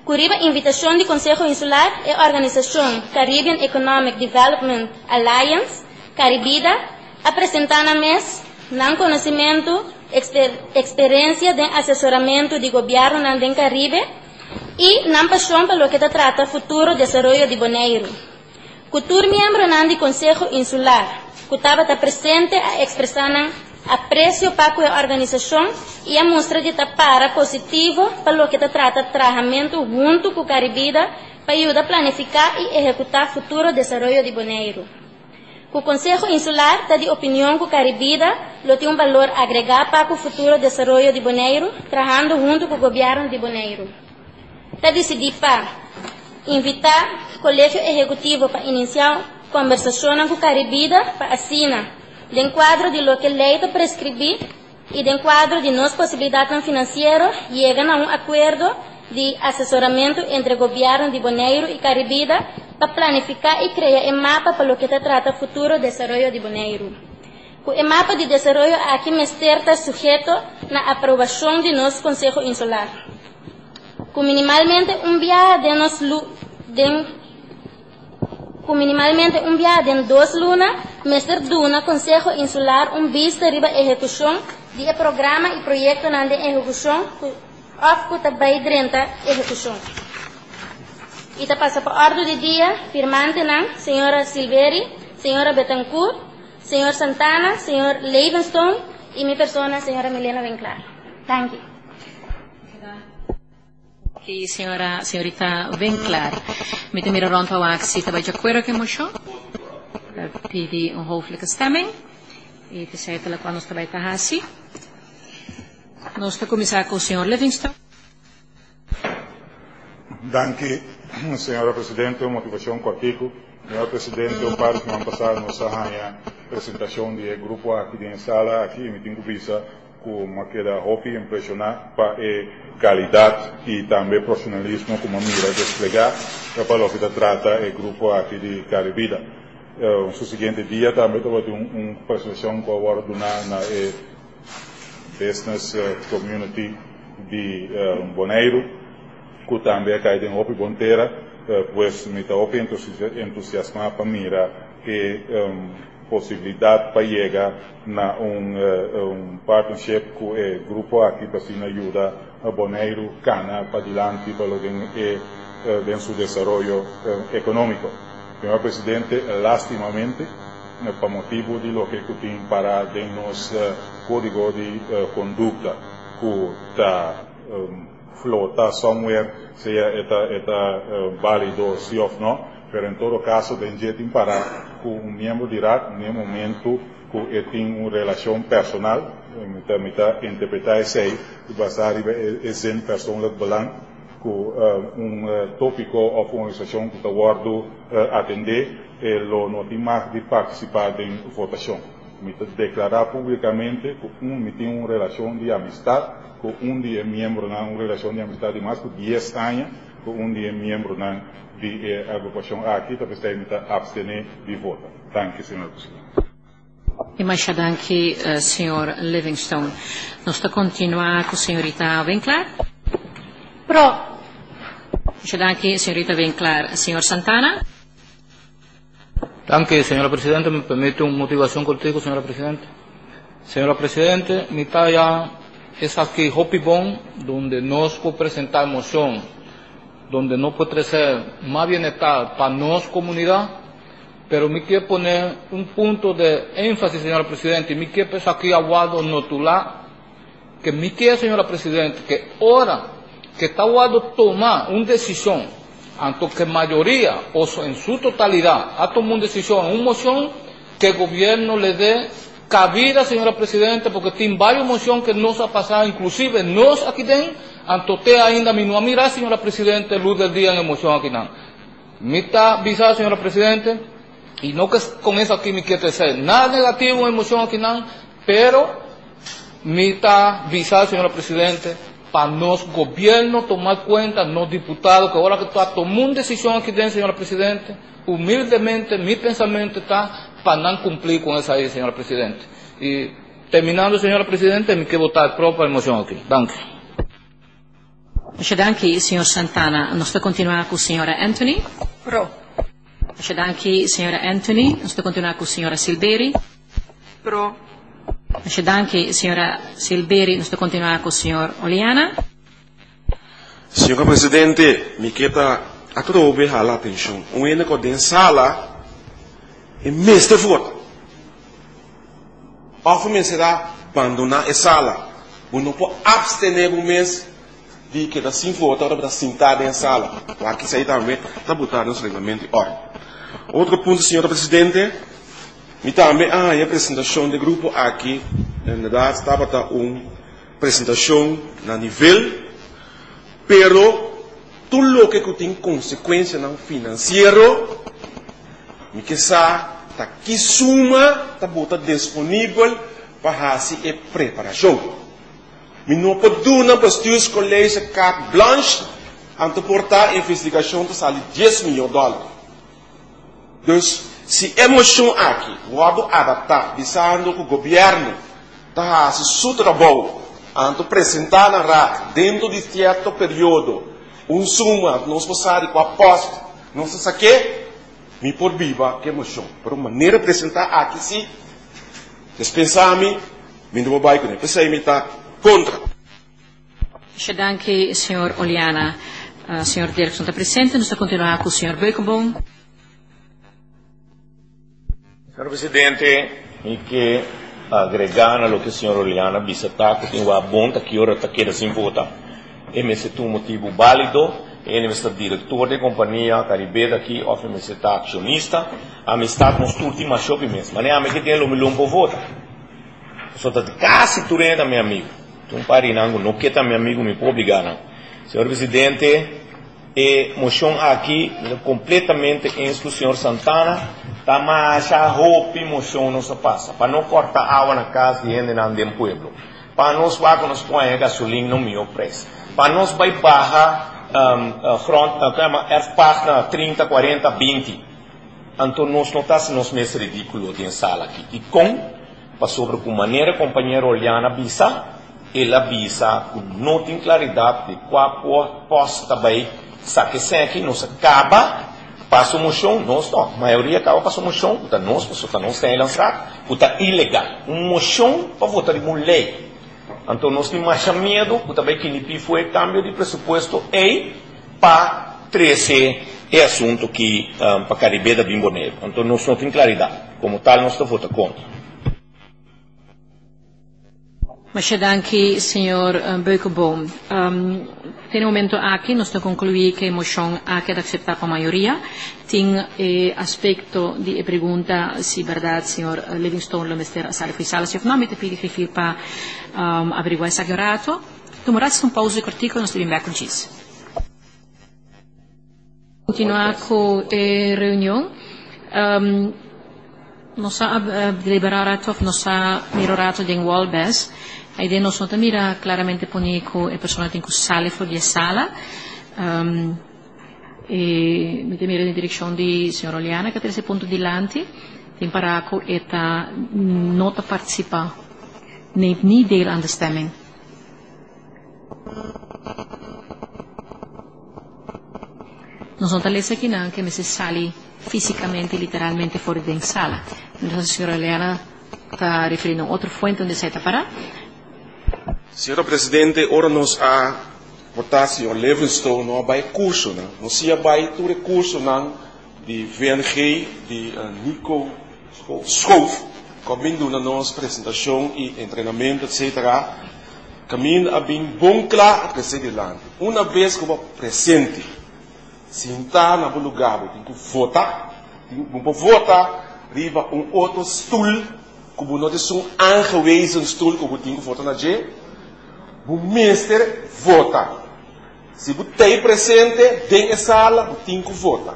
S6: Curiba invitação do Conselho Insular e Organização Caribbean Economic Development Alliance, Caribida, apresentando a mês, não conhecimento, exper experiência de assessoramento de governo no Caribe e não paixão pelo que trata futuro desenvolvimento de Bonaire. Cultura membro do Conselho Insular, que estava presente a expressar aprecio para a organização e a mostra de para positivo para o que trata trabalhamento junto com a Caribida para ajudar a planificar e executar futuro desenvolvimento de Bonaire. O Conselho Insular está de opinião que a Caribida tem um valor agregado para o futuro desenvolvimento de Bonaire, trabalhando junto com o governo de Bonaire. Está decidido para invitar o Colégio Executivo para iniciar conversação com a Caribida para assinar de enquadro de lo que a lei prescreve e de enquadro de nossas possibilidades financeiras, chegam a um acordo de assessoramento entre o governo de Bonaire e Caribida para planificar e criar um mapa para o que trata o futuro desenvolvimento de Bonaire. O mapa de desenvolvimento aqui está sujeito na aprovação de nosso Conselho Insular. Com minimalmente um viagem de nos de com minimalmente um viagem de duas lunas, mestre Duna, Conselho Insular, um vista riba execução de programa e projeto na de execução, of que também durante execução. E ta passa para a ordem de dia, firmante na senhora Silveri, senhora Betancourt, senhor Santana, senhor Livingstone e minha pessoa, senhora Milena Winkler. Thank you.
S1: E senhora, senhorita Winkler, met u meer rond de actie te beetje kwere que motion. Pidi een hoofdelijke stemming. E te zeggen dat nos trabalha hasi. Nos te começar com o senhor Livingstone.
S3: Danke, senhora Presidente, motivação cortico. Senhora Presidente, o par semana passada nos arranha apresentação do grupo aqui de sala aqui em Tingubiça com uma queda hopi impressionar para a qualidade e também profissionalismo como a mira desplegar para o que trata o grupo aqui de Caribida. Uh, no seguinte dia também teve uma apresentação com a ordem na business uh, community de uh, Bonaire, que também cai em hopi bonteira, uh, pois me está hopi entusiasmado para mira que um, possibilidade para chegar na um, uh, um partnership com o grupo aqui para se ajuda a Bonaire cana para adiante para o uh, seu desenvolvimento uh, econômico. Senhor Presidente, lastimamente, uh, por motivo de lo que tem para de nos uh, código de uh, conduta que está um, flota somewhere, seja eta eta uh, válido sim ou não. Pero em todo caso, tem gente para com um membro de R A T, no momento que tem uma relação personal, me está interpretar isso aí, que vai ser exemplo personal belang, com um tópico ou organização que está guardo atender, e lo não tem mais de participar em votação. Me declarar publicamente que um me tem uma relação de amistade, com um de membro na uma relação de amistade de mais de dez anos, com um de membro na de eh, agrupação aqui, para você abstener de voto. Danke, senhor Presidente.
S1: E mais danke, uh, senhor Livingstone. Nós está continuar com a senhorita Winkler.
S6: Pro.
S1: Muchas danke, senhorita Winkler. Senhor Santana.
S7: Danke, señora Presidente. Me permite una motivación contigo, señora Presidente. Señora Presidente, mi talla es aquí Hopi Bon, donde nos puede presentar moción, donde no puede ser más bienestar para nuestra comunidad, pero me quiero poner un punto de énfasis, señora Presidente, y me quiero pensar aquí aguado notular, que me quiero, señora Presidente, que ahora que está aguado tomar una decisión, tanto que mayoría o en su totalidad ha tomado una decisión, una moción que el gobierno le dé cabida, señora Presidente, porque tiene varias mociones que nos ha pasado, inclusive nos aquí dentro, anto usted ainda me no a mirar, señora Presidente, luz del día en emoción aquí no. Me está avisado, señora Presidente, y no que con eso aquí me quiere decir nada negativo en emoción aquí no, pero me está avisado, señora Presidente, para nos gobierno tomar cuenta, nos diputados, que ahora que está tomando una decisión aquí dentro, señora Presidente, humildemente mi pensamiento está para no cumplir con esa ahí, señora Presidente. Y terminando, señora Presidente, me quiero votar propia emoción aquí. Danke.
S1: Muito danke, senhor Santana. Nós vamos continuar com a senhora Anthony.
S9: Pro.
S1: Muito danke, senhora Anthony. Nós vamos continuar com a senhora Silberi.
S9: Pro.
S1: Muito danke, senhora Silberi. Nós vamos continuar com o senhor Oliana.
S5: Senhora Presidente, me queda a trobe a atenção. O único de sala é mestre voto. Para será abandonar a sala. O não pode abstener um mês de que da sim voto para sentar em sala. Aqui sai também está botado no regulamento de ordem. Outro ponto, senhora Presidente, me também ah, a apresentação do grupo aqui, na verdade, estava uma apresentação na nível, pero tudo o que tem consequência não financeiro, me que sa tá aqui suma, tá botado disponível para fazer a preparação. Me não pode dar para os colégios carte blanche, antes portar a investigação de sair dez milhões de dólares. Então, se a emoção aqui, vou adaptar, visando que o governo está a seu trabalho, antes apresentar na rata, dentro de certo período, um suma, não se passar com a aposta, não se sabe, me por viva que emoção. Por uma maneira de apresentar aqui, se dispensar-me, me não vou baixo, né? Pensei me está contra.
S1: Muito danke, senhor Oliana. Uh, senhor Dirksen está presente. Nós vamos continuar com o senhor Beukenboom.
S2: Senhor Presidente, e que agregar no que o senhor Oliana disse, tá, que tem uma bonta que ora está querendo se votar. Ele é um motivo válido. Ele é o diretor da companhia Caribe daqui, ou ele é acionista. A amistade nos últimos shopping mesmo. Mas é a que tem o milhão para votar. Só está quase tudo ainda, meu amigo. Então, pare não, não quer meu amigo me pode obrigar, não. Senhor Presidente, a moção aqui é completamente em o senhor Santana. Está mais a roupa e moção não se passa. Para não cortar água na casa de gente não tem pueblo. Para nós vai nos põe gasolina no meu preço. Para nós vai barra um, uh, front, uh, é página trinta, quarenta, vinte. Então nós não está nos mais ridículo de sala aqui. E com, para sobre com maneira companheiro Oliana bisa, ela bisa com não tem claridade de qual posta vai saque aqui não se acaba. Passa o moção, nós não. A maioria acaba passando o moção, porque nós, porque nós tem lançado, porque é ilegal. Um moção para votar de uma lei. Então nós temos mais medo, porque também que N I P foi cambio de pressuposto e para treze é assunto que um, para Caribe da Bimboneiro. Então nós não temos claridade. Como tal, nós estamos votando contra.
S1: Muito danke, senhor Beukenboom. Um, tem um momento aqui, nós temos concluir que a moção aqui é de aceitar com a maioria. Tem eh, aspecto de pergunta se verdade, senhor Livingstone, lo mester a sala fiscal, se não, me te pedi que para um, averiguar esse agiorato. Tomarás um pausa curtico e nós temos back com isso. Continuar com a reunião. Um, nós vamos deliberar, nós vamos mirar de Walbes. A ideia nós não mira claramente poner que a pessoa tem que sair fora da sala. Um, e me mira na direção de senhora Oliana, que tem esse ponto dilante, tem para que esta não participa nem nem deel aan de stemming. Nós não estamos aqui não que me se sale fisicamente, literalmente fora da sala. Então a senhora Oliana está referindo a outra fonte onde se está para.
S5: Senhora Presidente, ora nós a votar senhor Livingstone não vai curso, não? Não se vai todo recurso não de V N G, de uh, Nico Schoof, combinando na nossa apresentação e treinamento, etcétera. Caminho a bem bom claro que se dilante. Uma vez que eu presente, sentar na bom lugar, tem que votar, tem que votar, riba um outro stool, como não é um aangewezen stoel, como tem que votar na G. O mestre vota. Se você tem presente, tem a sala, você tem que votar.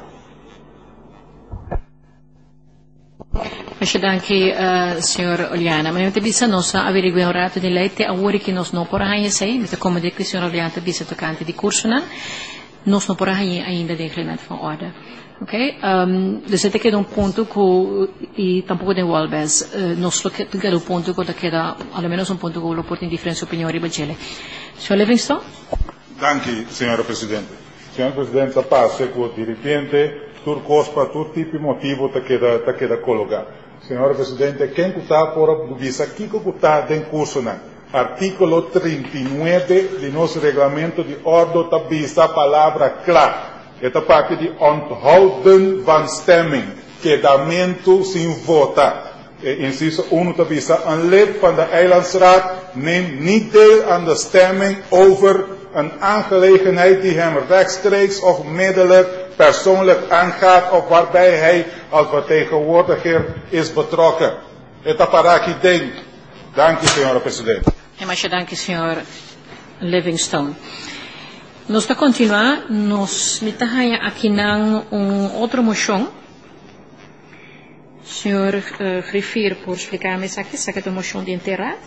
S1: Muito danke, uh, senhor Oliana. Mas eu te disse, nós averiguamos o rato de leite, a hora que nós não podemos fazer, mas como disse o senhor Oliana, disse tocante de curso, nós não podemos ainda de incremento de ordem. Ok? Um, dus het queda um ponto que, e tampouco tem Walbes, uh, nós queda um ponto que queda, ao menos um ponto que lo porta em diferença opinião riba gele. senhor Livingstone?
S3: Dank u, signora Presidente. Signora Presidente, passe que de repente tur cospa, tur tipo motivo ta queda ta queda colocar. Signora Presidente, quem está por visa aqui que está den curso na artículo trinta y nueve de nosso regulamento de ordem ta visa palavra clara. Esta parte de onthouden van stemming, quedamento sem votar. E, inciso uno ta visa een lid van de eilandsraad neemt niet deel aan de stemming over een aangelegenheid die hem rechtstreeks of middelijk persoonlijk aangaat of waarbij hij als vertegenwoordiger is betrokken. Esta para aqui dentro. Dank u, senhora Presidente.
S1: E mais dank u, senhor Livingstone. Nós para continuar, nós mitahaya aqui ng um outro moção. Senhor uh, Griffier, por explicar-me isso aqui, saca da moção de enterrado.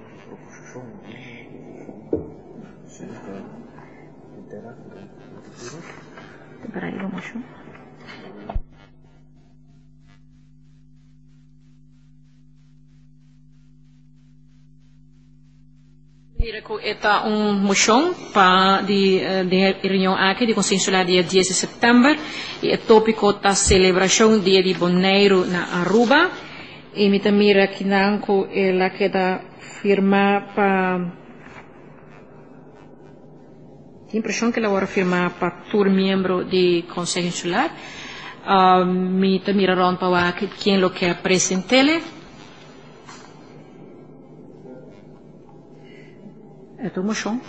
S1: Peraí, vamos moção. Esta um moção para de, de reunião aqui de Conselho Insular dia dez de setembro e o tópico da celebração dia de Bonaire na Aruba e me tamira que nanco ela queda firmar para tem impressão que ela vai firmar para todo membro do Conselho Insular uh, me tamira ron para quem lo quer apresentar. É tua moção.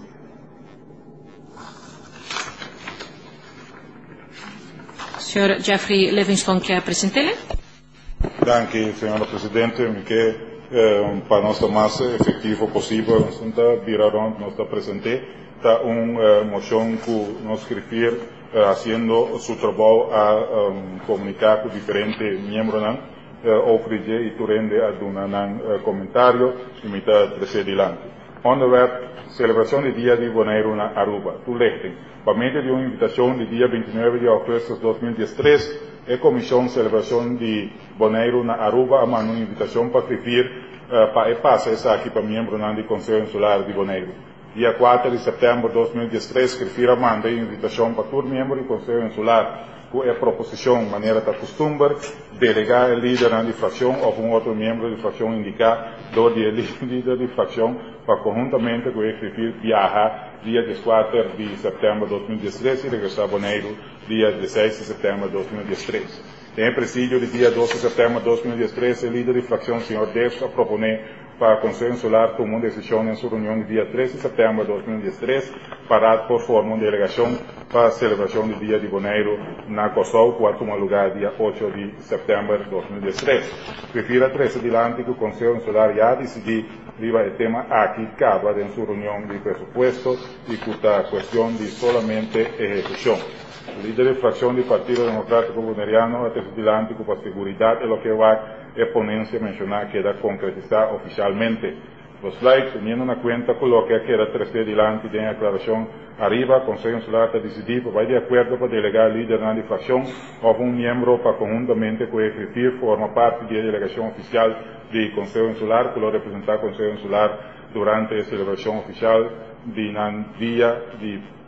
S1: Senhor Jeffrey Livingstone quer apresentar?
S3: Dank u, senhora Presidente. Me que eh, para nós o mais efetivo possível, nós está viraron, nós está apresentar tá um eh, moção que nós escrever eh, haciendo su trabalho a um, comunicar com diferentes membros nan eh, ofrecer e turende a donar nan eh, comentário e me está trazer adiante. Onderwerp celebração de dia de Bonaire na Aruba. Toelichting. Por meio de uma invitação de dia vinte e nove de agosto de dois mil e treze, a Comissão Celebração de Bonaire na Aruba a mandou uma invitação para escrever uh, para e passa essa aqui para membro do Conselho Insular de Bonaire. Dia quatro de setembro de dois mil e treze, escrever a manda uma invitação para todo membro do Conselho Insular com a proposição, maneira da costume, delegar o líder da fração ou um outro membro da fração indicar do dia líder da fração para conjuntamente com o escrever viajar dia quatro de setembro de dois mil e treze e regressar a Bonaire dia dezesseis de setembro de dois mil e treze. Em presídio de dia doze de setembro de dois mil e treze, o líder da fração, senhor Deves, a propõe para o Conselho Insular tomou decisão em sua reunião de dia treze de setembro de dois mil e treze para por forma uma delegação para a celebração do dia de Bonaire na Kosovo, que toma lugar dia oito de setembro de dois mil e treze. Prefiro a treze adiante que o Conselho Insular já decidiu viva o tema aqui acaba em sua reunião de presupuesto e que está questão de solamente execução. O líder da fração do Partido Democrático Bonaireano até adiante que para a segurança é o que vai a ponencia mencionar queda concretizar oficialmente. Los likes, teniendo en cuenta con lo que queda tercer adelante de aclaración arriba, Consejo Insular está decidido, va de acuerdo para delegar líder de la fracción o un miembro para conjuntamente con el forma parte de la delegación oficial del Consejo Insular, que lo representa el Consejo Insular durante la celebración oficial de un día de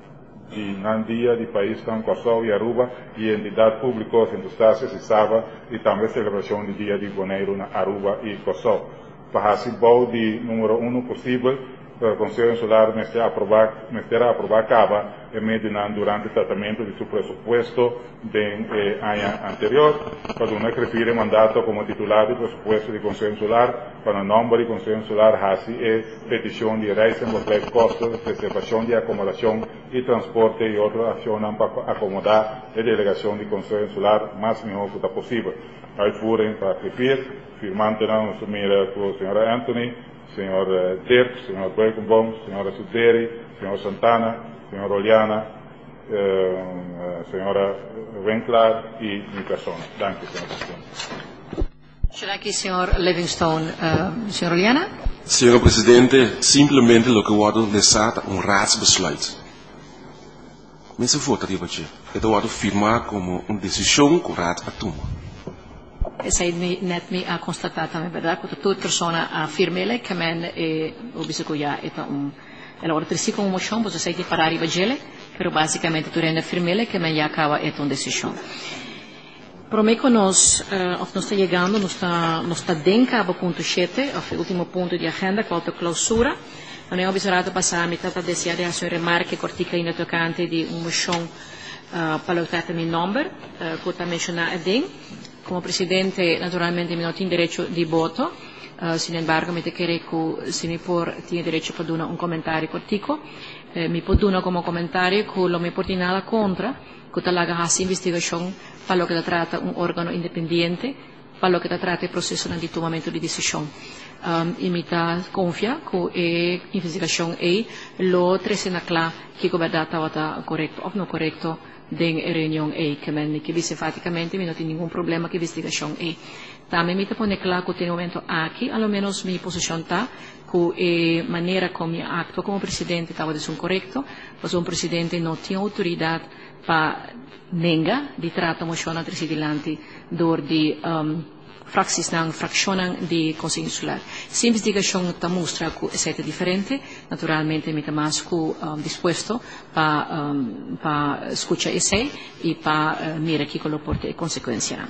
S3: de nan dia de país com Kosovo e Aruba e entidade públicas entre Stasis e Saba e também celebração de dia de Bonaire na Aruba e Kosovo. Para assim, bom de número um possível, o Conselho Insular mestre aprovar, mestre aprovar acaba em Medina durante o tratamento de seu presupuesto do eh, ano anterior, para não referir mandato como titular do presupuesto do Conselho Insular, para o nome do Conselho Insular, assim é petição de reisen costos, reservação de acomodação e transporte e outras ações para acomodar a delegação do Conselho Insular mais melhor que possível. Uitvoering para referir, firmante não assumir com o senhor Anthony, senhor Dirk, senhor Boikenboom, senhora Suderi, senhor Santana, senhora Oliana, eh, senhora Winkler e minha pessoa. Danke, senhor Presidente.
S1: Será que senhor Livingstone, uh, senhora Oliana?
S5: Senhor Presidente, simplesmente o que o ordo lesat um raadsbesluit. Mensen votaria para het wordt firmar como uma decisão que o raad toma.
S1: Essa é net me a constatar também, verdade? Que toda pessoa afirma que men é o bisco já é um Ela trisi com moção, você sai de parar e bagele, pero basicamente tu rende firmele que me já acaba é uma decisão. Prometo nós, uh, of nós está chegando, nós está, nós está dentro do ponto sete, o último ponto de agenda, qual é a clausura. Não é observado passar a metade desse área, a remarque cortica ainda tocante de uma moção uh, para o tratamento number, uh, que está mencionado ali. Como presidente, naturalmente, eu não tenho direito de voto. Uh, sin embargo, me te quero que se me por tiene derecho a dar un comentario cortico, eh, me può dar como comentario que lo me porti nada contra, que te haga esa investigación para lo que te trata un órgano independiente, para lo que te trata el proceso de tomamiento de decisión. Um, y me ta confia que la investigación es lo trece na cla que la verdad estaba correcto o no correcto de la reunión es, que me que dice enfáticamente, no tiene ningún problema que la investigación es. También me te pone claro que en el momento aquí, a lo menos mi posición está, que la manera como yo actúo como presidente estaba de correcto, pues un presidente no tiene autoridad para negar de tratar moción entre sí delante de um, fracties na fraccionan de Conselho Insular. Se a investigação está mostra que é diferente, naturalmente me está mais um, disposto para um, para escutar isso e para uh, mirar que lo porte consequência.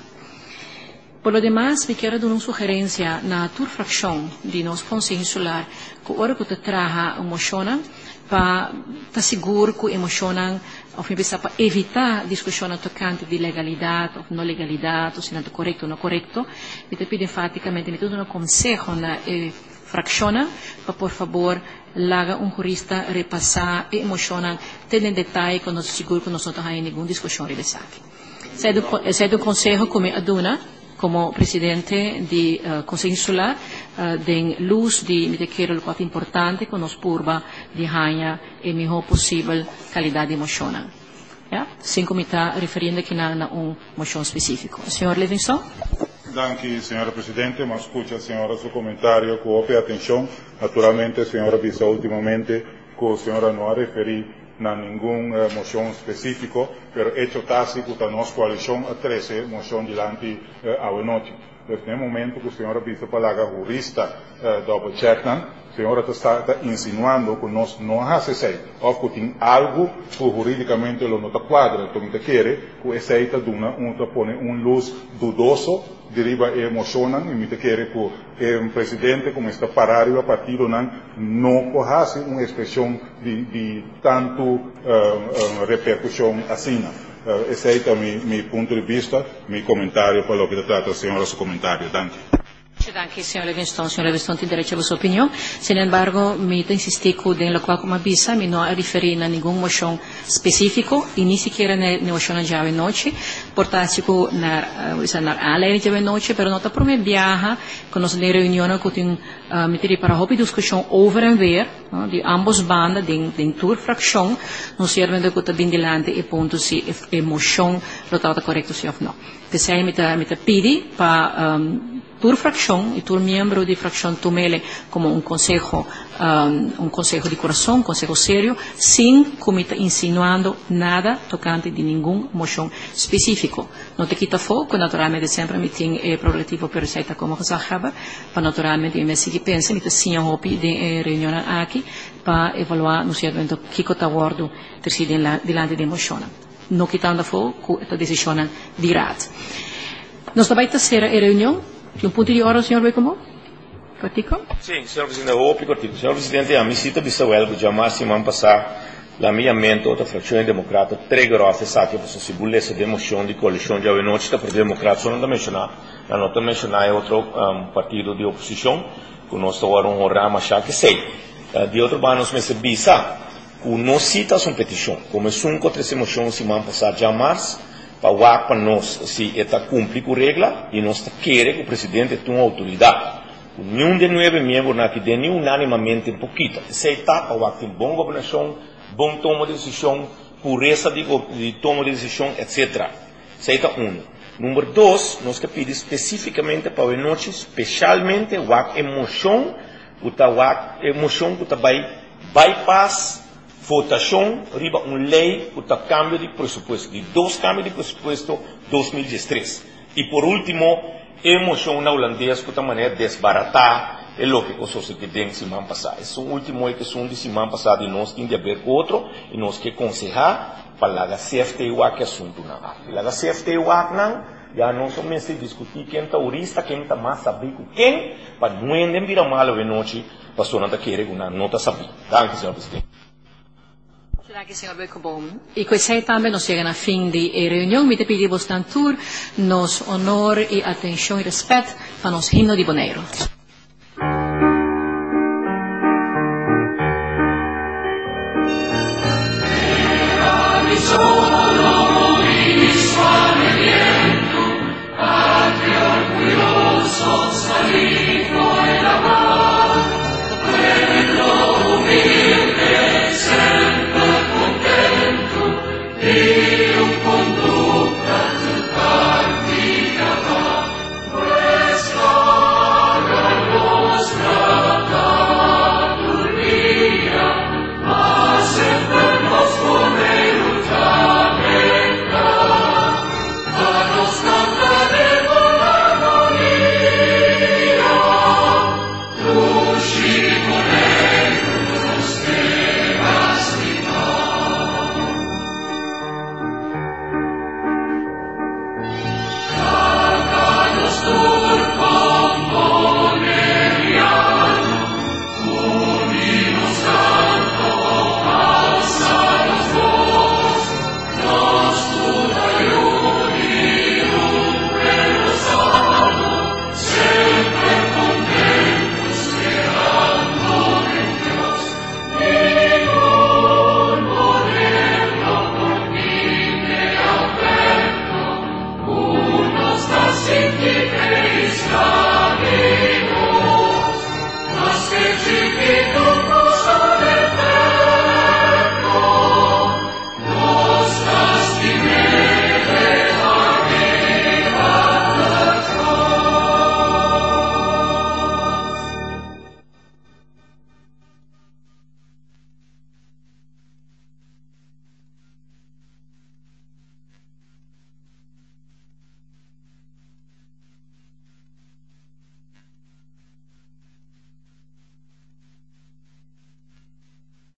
S1: Por lo demás, me quero dar uma sugerência na tua fracção de nosso Conselho Insular, que ora que te traga uma moção para estar seguro que emocionam ou para evitar discussão tocante de legalidade ou não legalidade, ou se não é correto ou não correto, me te pido enfaticamente, me te dou um conselho na eh, fracção para, por favor, laga um jurista repassar e emocionam, ter em detalhe que nós seguro que nós não temos nenhuma discussão sobre isso. Esse é o conselho que me aduna como presidente do uh, Conselho Insular, uh, de luz de me quero o quanto importante que nos purba de ganhar a melhor possível qualidade de moção. Ja? Cinco me está referindo aqui na um moção específico. Senhor Levinson?
S3: Danke, senhora Presidente. Mas escucha a senhora seu comentário com óbvia atenção. Naturalmente, a senhora avisou ultimamente que a senhora não a referir na nenhum uh, moção específico, pero hecho tácito da nossa coalição a treze moção dilante uh, a noite. Nesse momento que a senhora vice-palavra jurista uh, double checknan, a senhora está, está insinuando que nós não fazemos isso, ou que tem algo que juridicamente não está quadra, então me quer que esse aí está dando um põe um luz dudoso deriva emocionam e me quer que um presidente como está parado a partido não não faz uma expressão de, de tanto uh, uh, repercussão assim. Uh, esse aí é meu, meu ponto de vista, meu comentário para o que trata a senhora seu comentário. Danke.
S1: Danke, señor Livingston. Señor Livingston tiene derecho a su opinión. Sin embargo, me insistí que en lo cual como avisa, me no referí a ningún moción específico y ni siquiera en la moción de hoy noche. Por tanto, na a lei de hoy noche, pero no está por mi viaje con los de reunión que tienen me tiré para hobby discusión over and weer, de ambos bandas, de de tour fracción, no sirve de que está bien delante y punto si la moción lo está correcto sí o no. Entonces, me me pidi para tur fracción y tur miembro de fracción tomele como un consejo, um, un consejo de corazón, un consejo serio, sin comita insinuando nada tocante de ningún moción específico. No te quita foco, naturalmente siempre me tiene eh, prerogativo per receita como Rosajaba, para naturalmente me sigue pensa, me te siga hopi de eh, reunión aquí, para evaluar, no sé, dentro que está guardo tercide delante de moción. No quitando foco, esta decisión de rat. Nos vai ter a reunião. Un punto di ora, signor Becamo? Cortico?
S2: Sì, signor Presidente, oh, Cortico. Signor Presidente, a mi sito di Sawel, già massimo an passare l'ammiamento della frazione democrata, tre grosse stati per si bullesse di mozione di coalizione di oggi per il democratico, sono da menzionare, la nota menzionare altro um, partito di opposizione, con nostro ora un rama che sei. Uh, di altro banno si mette bisa, con non cita su petizione, come sono tre mozioni si man passare già a marzo, para o para nós se está cumprir com a regra e nós queremos que o presidente tenha autoridade. Nenhum de nove membros aqui tem unanimamente um pouquinho. Se está para o tem boa governação, bom toma de decisão, pureza de, de toma de decisão, etcétera. Se está um. Número dois, nós que pedimos especificamente para a noite, especialmente a emoção, a emoção que vai bypass votação riba uma lei para o cambio de presupuesto, de dois cambios de presupuesto dois mil e treze. E por último, emoção na holandesa que também é desbaratar é lógico, só se que tem semana passada. Esse último é que são de semana passada e nós temos de ver com outro e nós que aconselhar para a C F T U A que assunto não há. A C F T U A não, já não somente discutir quem está urista, quem está mais sabido, quem, para não entender virar mal a noite, para só não querer uma nota sabida. Danke, senhor presidente.
S1: Grazie signor Becobom. E questa também nos chega na fim de reunião. Me te pedimos tanto nos honor e atenção e respeito para nos himno de Bonaire.